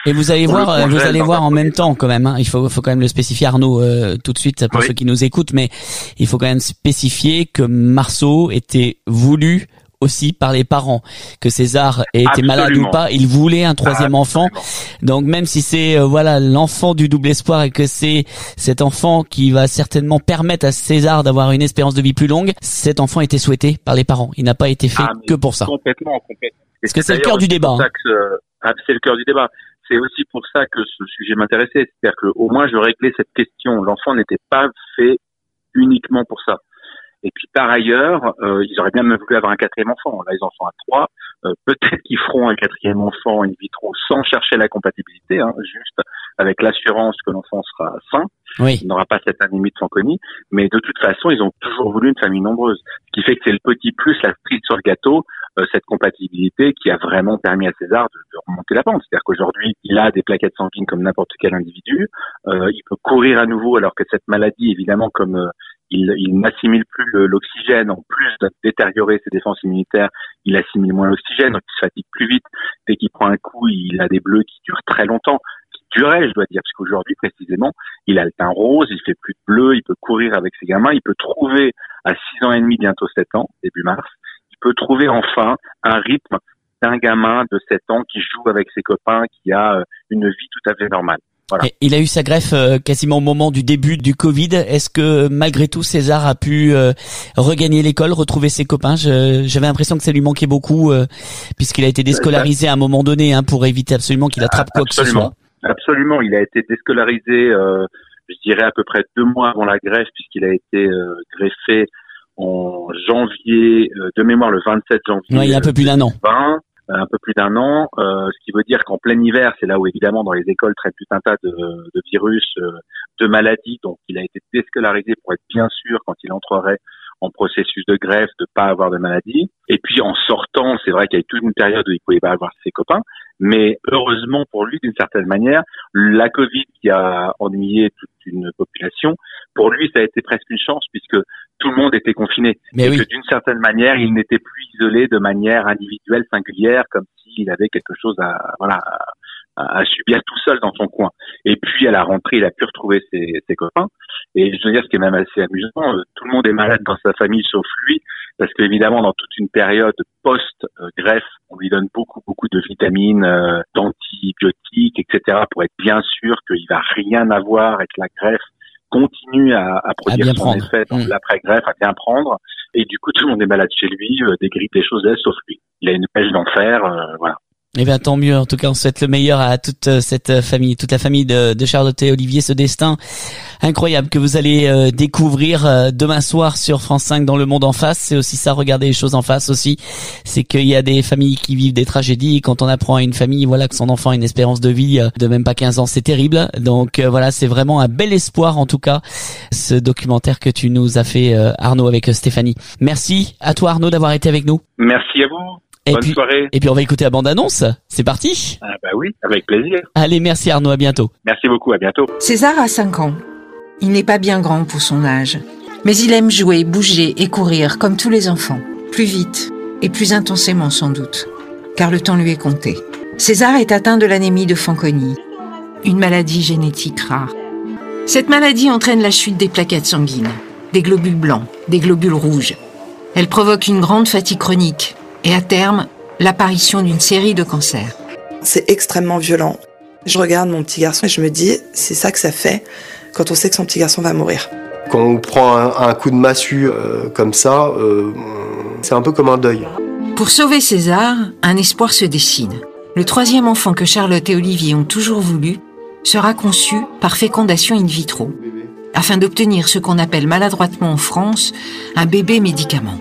Et vous allez Pour voir, le vous congèle, allez dans voir un en premier même temps quand même. Hein. Il faut, faut quand même le spécifier, Arnaud, euh, tout de suite pour Oui. ceux qui nous écoutent. Mais il faut quand même spécifier que Marceau était voulu aussi par les parents, que César ait été malade ou Absolument. pas, il voulait un troisième Absolument. enfant. Donc même si c'est euh, voilà l'enfant du double espoir et que c'est cet enfant qui va certainement permettre à César d'avoir une espérance de vie plus longue, cet enfant était souhaité par les parents. Il n'a pas été fait Ah, mais que pour ça. Complètement, complètement. Et Parce que c'est le d'ailleurs cœur du aussi débat, pour ça hein. que ce- ah, c'est le cœur du débat. C'est aussi pour ça que ce sujet m'intéressait. C'est-à-dire que au moins je réglais cette question. L'enfant n'était pas fait uniquement pour ça. Et puis par ailleurs, euh, ils auraient bien même voulu avoir un quatrième enfant. Là, ils en sont à trois. Euh, peut-être qu'ils feront un quatrième enfant in vitro sans chercher la compatibilité, hein, juste avec l'assurance que l'enfant sera sain. Oui. Il n'aura pas cette anémie de Fanconi. Mais de toute façon, ils ont toujours voulu une famille nombreuse. Ce qui fait que c'est le petit plus, la cerise sur le gâteau, euh, cette compatibilité qui a vraiment permis à César de, de remonter la pente. C'est-à-dire qu'aujourd'hui, il a des plaquettes sanguines comme n'importe quel individu. Euh, il peut courir à nouveau alors que cette maladie, évidemment, comme euh, il, il n'assimile plus le- l'oxygène, en plus de détériorer ses défenses immunitaires, il assimile moins l'oxygène, donc il se fatigue plus vite. Dès qu'il prend un coup, il a des bleus qui durent très longtemps, qui duraient, je dois dire, parce qu'aujourd'hui, précisément, il a le teint rose, il fait plus de bleu, il peut courir avec ses gamins, il peut trouver à six ans et demi, bientôt sept ans, début mars, il peut trouver enfin un rythme d'un gamin de sept ans qui joue avec ses copains, qui a euh, une vie tout à fait normale. Voilà. Et il a eu sa greffe euh, quasiment au moment du début du Covid. Est-ce que malgré tout César a pu euh, regagner l'école, retrouver ses copains? Je, J'avais l'impression que ça lui manquait beaucoup euh, puisqu'il a été déscolarisé à un moment donné hein, pour éviter absolument qu'il attrape quoi que ce Absolument. soit. Absolument, il a été déscolarisé, euh, je dirais à peu près deux mois avant la greffe, puisqu'il a été euh, greffé en janvier, euh, de mémoire le vingt-sept janvier. Ouais, il y a un peu plus d'un an. vingt, un peu plus d'un an, euh, ce qui veut dire qu'en plein hiver, c'est là où évidemment dans les écoles traitent tout un tas de, de virus, euh, de maladies, donc il a été déscolarisé pour être bien sûr quand il entrerait en processus de greffe de pas avoir de maladie. Et puis en sortant, c'est vrai qu'il y a eu toute une période où il pouvait pas avoir ses copains, mais heureusement pour lui, d'une certaine manière, la Covid qui a ennuyé toute une population, pour lui ça a été presque une chance puisque tout le monde était confiné. Mais et oui. que d'une certaine manière, il n'était plus isolé de manière individuelle, singulière, comme s'il avait quelque chose à, voilà, à, à subir tout seul dans son coin. Et puis à la rentrée, il a pu retrouver ses, ses copains. Et je veux dire, ce qui est même assez amusant, euh, tout le monde est malade dans sa famille sauf lui, parce qu'évidemment, dans toute une période post-greffe, on lui donne beaucoup, beaucoup de vitamines, euh, d'antibiotiques, et cetera, pour être bien sûr qu'il va rien avoir et que la greffe continue à, à produire bien son prendre. effet dans Mmh. l'après-greffe, à bien prendre. Et du coup, tout le monde est malade chez lui, euh, des grippes, des choses, sauf lui. Il a une pêche d'enfer, euh, voilà. Eh bien, tant mieux. En tout cas, on souhaite le meilleur à toute euh, cette euh, famille, toute la famille de, de Charlotte et Olivier, ce destin incroyable que vous allez euh, découvrir euh, demain soir sur France cinq dans Le Monde en face. C'est aussi ça, regarder les choses en face aussi. C'est qu'il y a des familles qui vivent des tragédies. Et quand on apprend à une famille, voilà, que son enfant a une espérance de vie euh, de même pas quinze ans, c'est terrible. Donc euh, voilà, c'est vraiment un bel espoir, en tout cas, ce documentaire que tu nous as fait, euh, Arnaud, avec euh, Stéphanie. Merci à toi, Arnaud, d'avoir été avec nous. Merci à vous. Et Bonne puis, soirée. et puis on va écouter la bande-annonce. C'est parti. Ah bah oui, avec plaisir. Allez, merci Arnaud, à bientôt. Merci beaucoup, à bientôt. César a cinq ans. Il n'est pas bien grand pour son âge. Mais il aime jouer, bouger et courir comme tous les enfants. Plus vite et plus intensément sans doute. Car le temps lui est compté. César est atteint de l'anémie de Fanconi. Une maladie génétique rare. Cette maladie entraîne la chute des plaquettes sanguines. Des globules blancs, des globules rouges. Elle provoque une grande fatigue chronique. Et à terme, l'apparition d'une série de cancers. C'est extrêmement violent. Je regarde mon petit garçon et je me dis, c'est ça que ça fait quand on sait que son petit garçon va mourir. Quand on prend un, un coup de massue euh, comme ça, euh, c'est un peu comme un deuil. Pour sauver César, un espoir se dessine. Le troisième enfant que Charlotte et Olivier ont toujours voulu sera conçu par fécondation in vitro, afin d'obtenir ce qu'on appelle maladroitement en France un bébé médicament.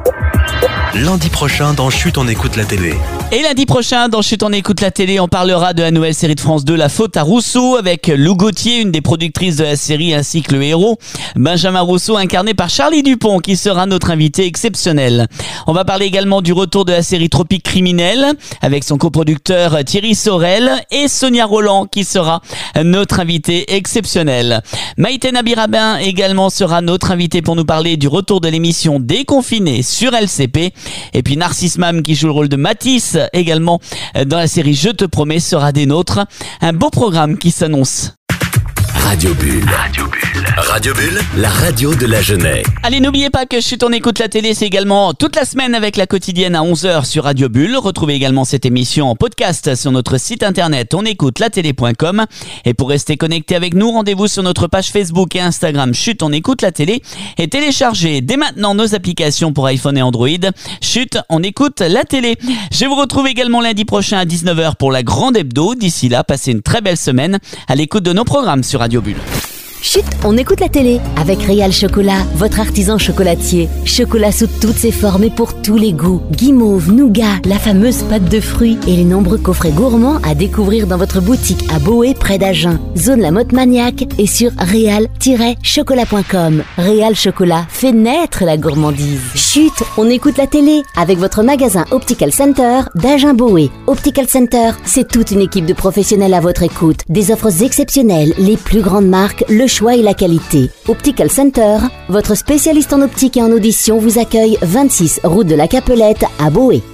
Lundi prochain, dans Chut, on écoute la télé. Et lundi prochain, dans Chut, on écoute la télé, on parlera de la nouvelle série de France deux, La Faute à Rousseau, avec Lou Gauthier, une des productrices de la série, ainsi que le héros, Benjamin Rousseau, incarné par Charlie Dupont, qui sera notre invité exceptionnel. On va parler également du retour de la série Tropique Criminel, avec son coproducteur Thierry Sorel, et Sonia Roland, qui sera notre invité exceptionnel. Maïté Nabirabin également sera notre invité pour nous parler du retour de l'émission Déconfiné sur L C P. Et puis Narcisse Mam qui joue le rôle de Matisse également dans la série Je te promets sera des nôtres. Un beau programme qui s'annonce. Radio Bulle. Radio Bulle. Radio Bulle, la radio de la jeunesse. Allez, n'oubliez pas que Chut, on écoute la télé, c'est également toute la semaine avec la quotidienne à onze heures sur Radio Bulle. Retrouvez également cette émission en podcast sur notre site internet onécoutelatélé point com. Et pour rester connecté avec nous, rendez-vous sur notre page Facebook et Instagram Chut, on écoute la télé. Et téléchargez dès maintenant nos applications pour iPhone et Android. Chut, on écoute la télé. Je vous retrouve également lundi prochain à dix-neuf heures pour la grande hebdo. D'ici là, passez une très belle semaine à l'écoute de nos programmes sur Radio Bulle. Chut, on écoute la télé avec Réal Chocolat, votre artisan chocolatier. Chocolat sous toutes ses formes et pour tous les goûts. Guimauve, nougat, la fameuse pâte de fruits et les nombreux coffrets gourmands à découvrir dans votre boutique à Boé près d'Agen. Zone La Motte Maniaque et sur réal tiret chocolat point com. Réal Chocolat fait naître la gourmandise. Chut, on écoute la télé avec votre magasin Optical Center d'Agen Boé. Optical Center, c'est toute une équipe de professionnels à votre écoute. Des offres exceptionnelles, les plus grandes marques, le choix et la qualité. Optical Center, votre spécialiste en optique et en audition vous accueille vingt-six route de la Capelette à Boé.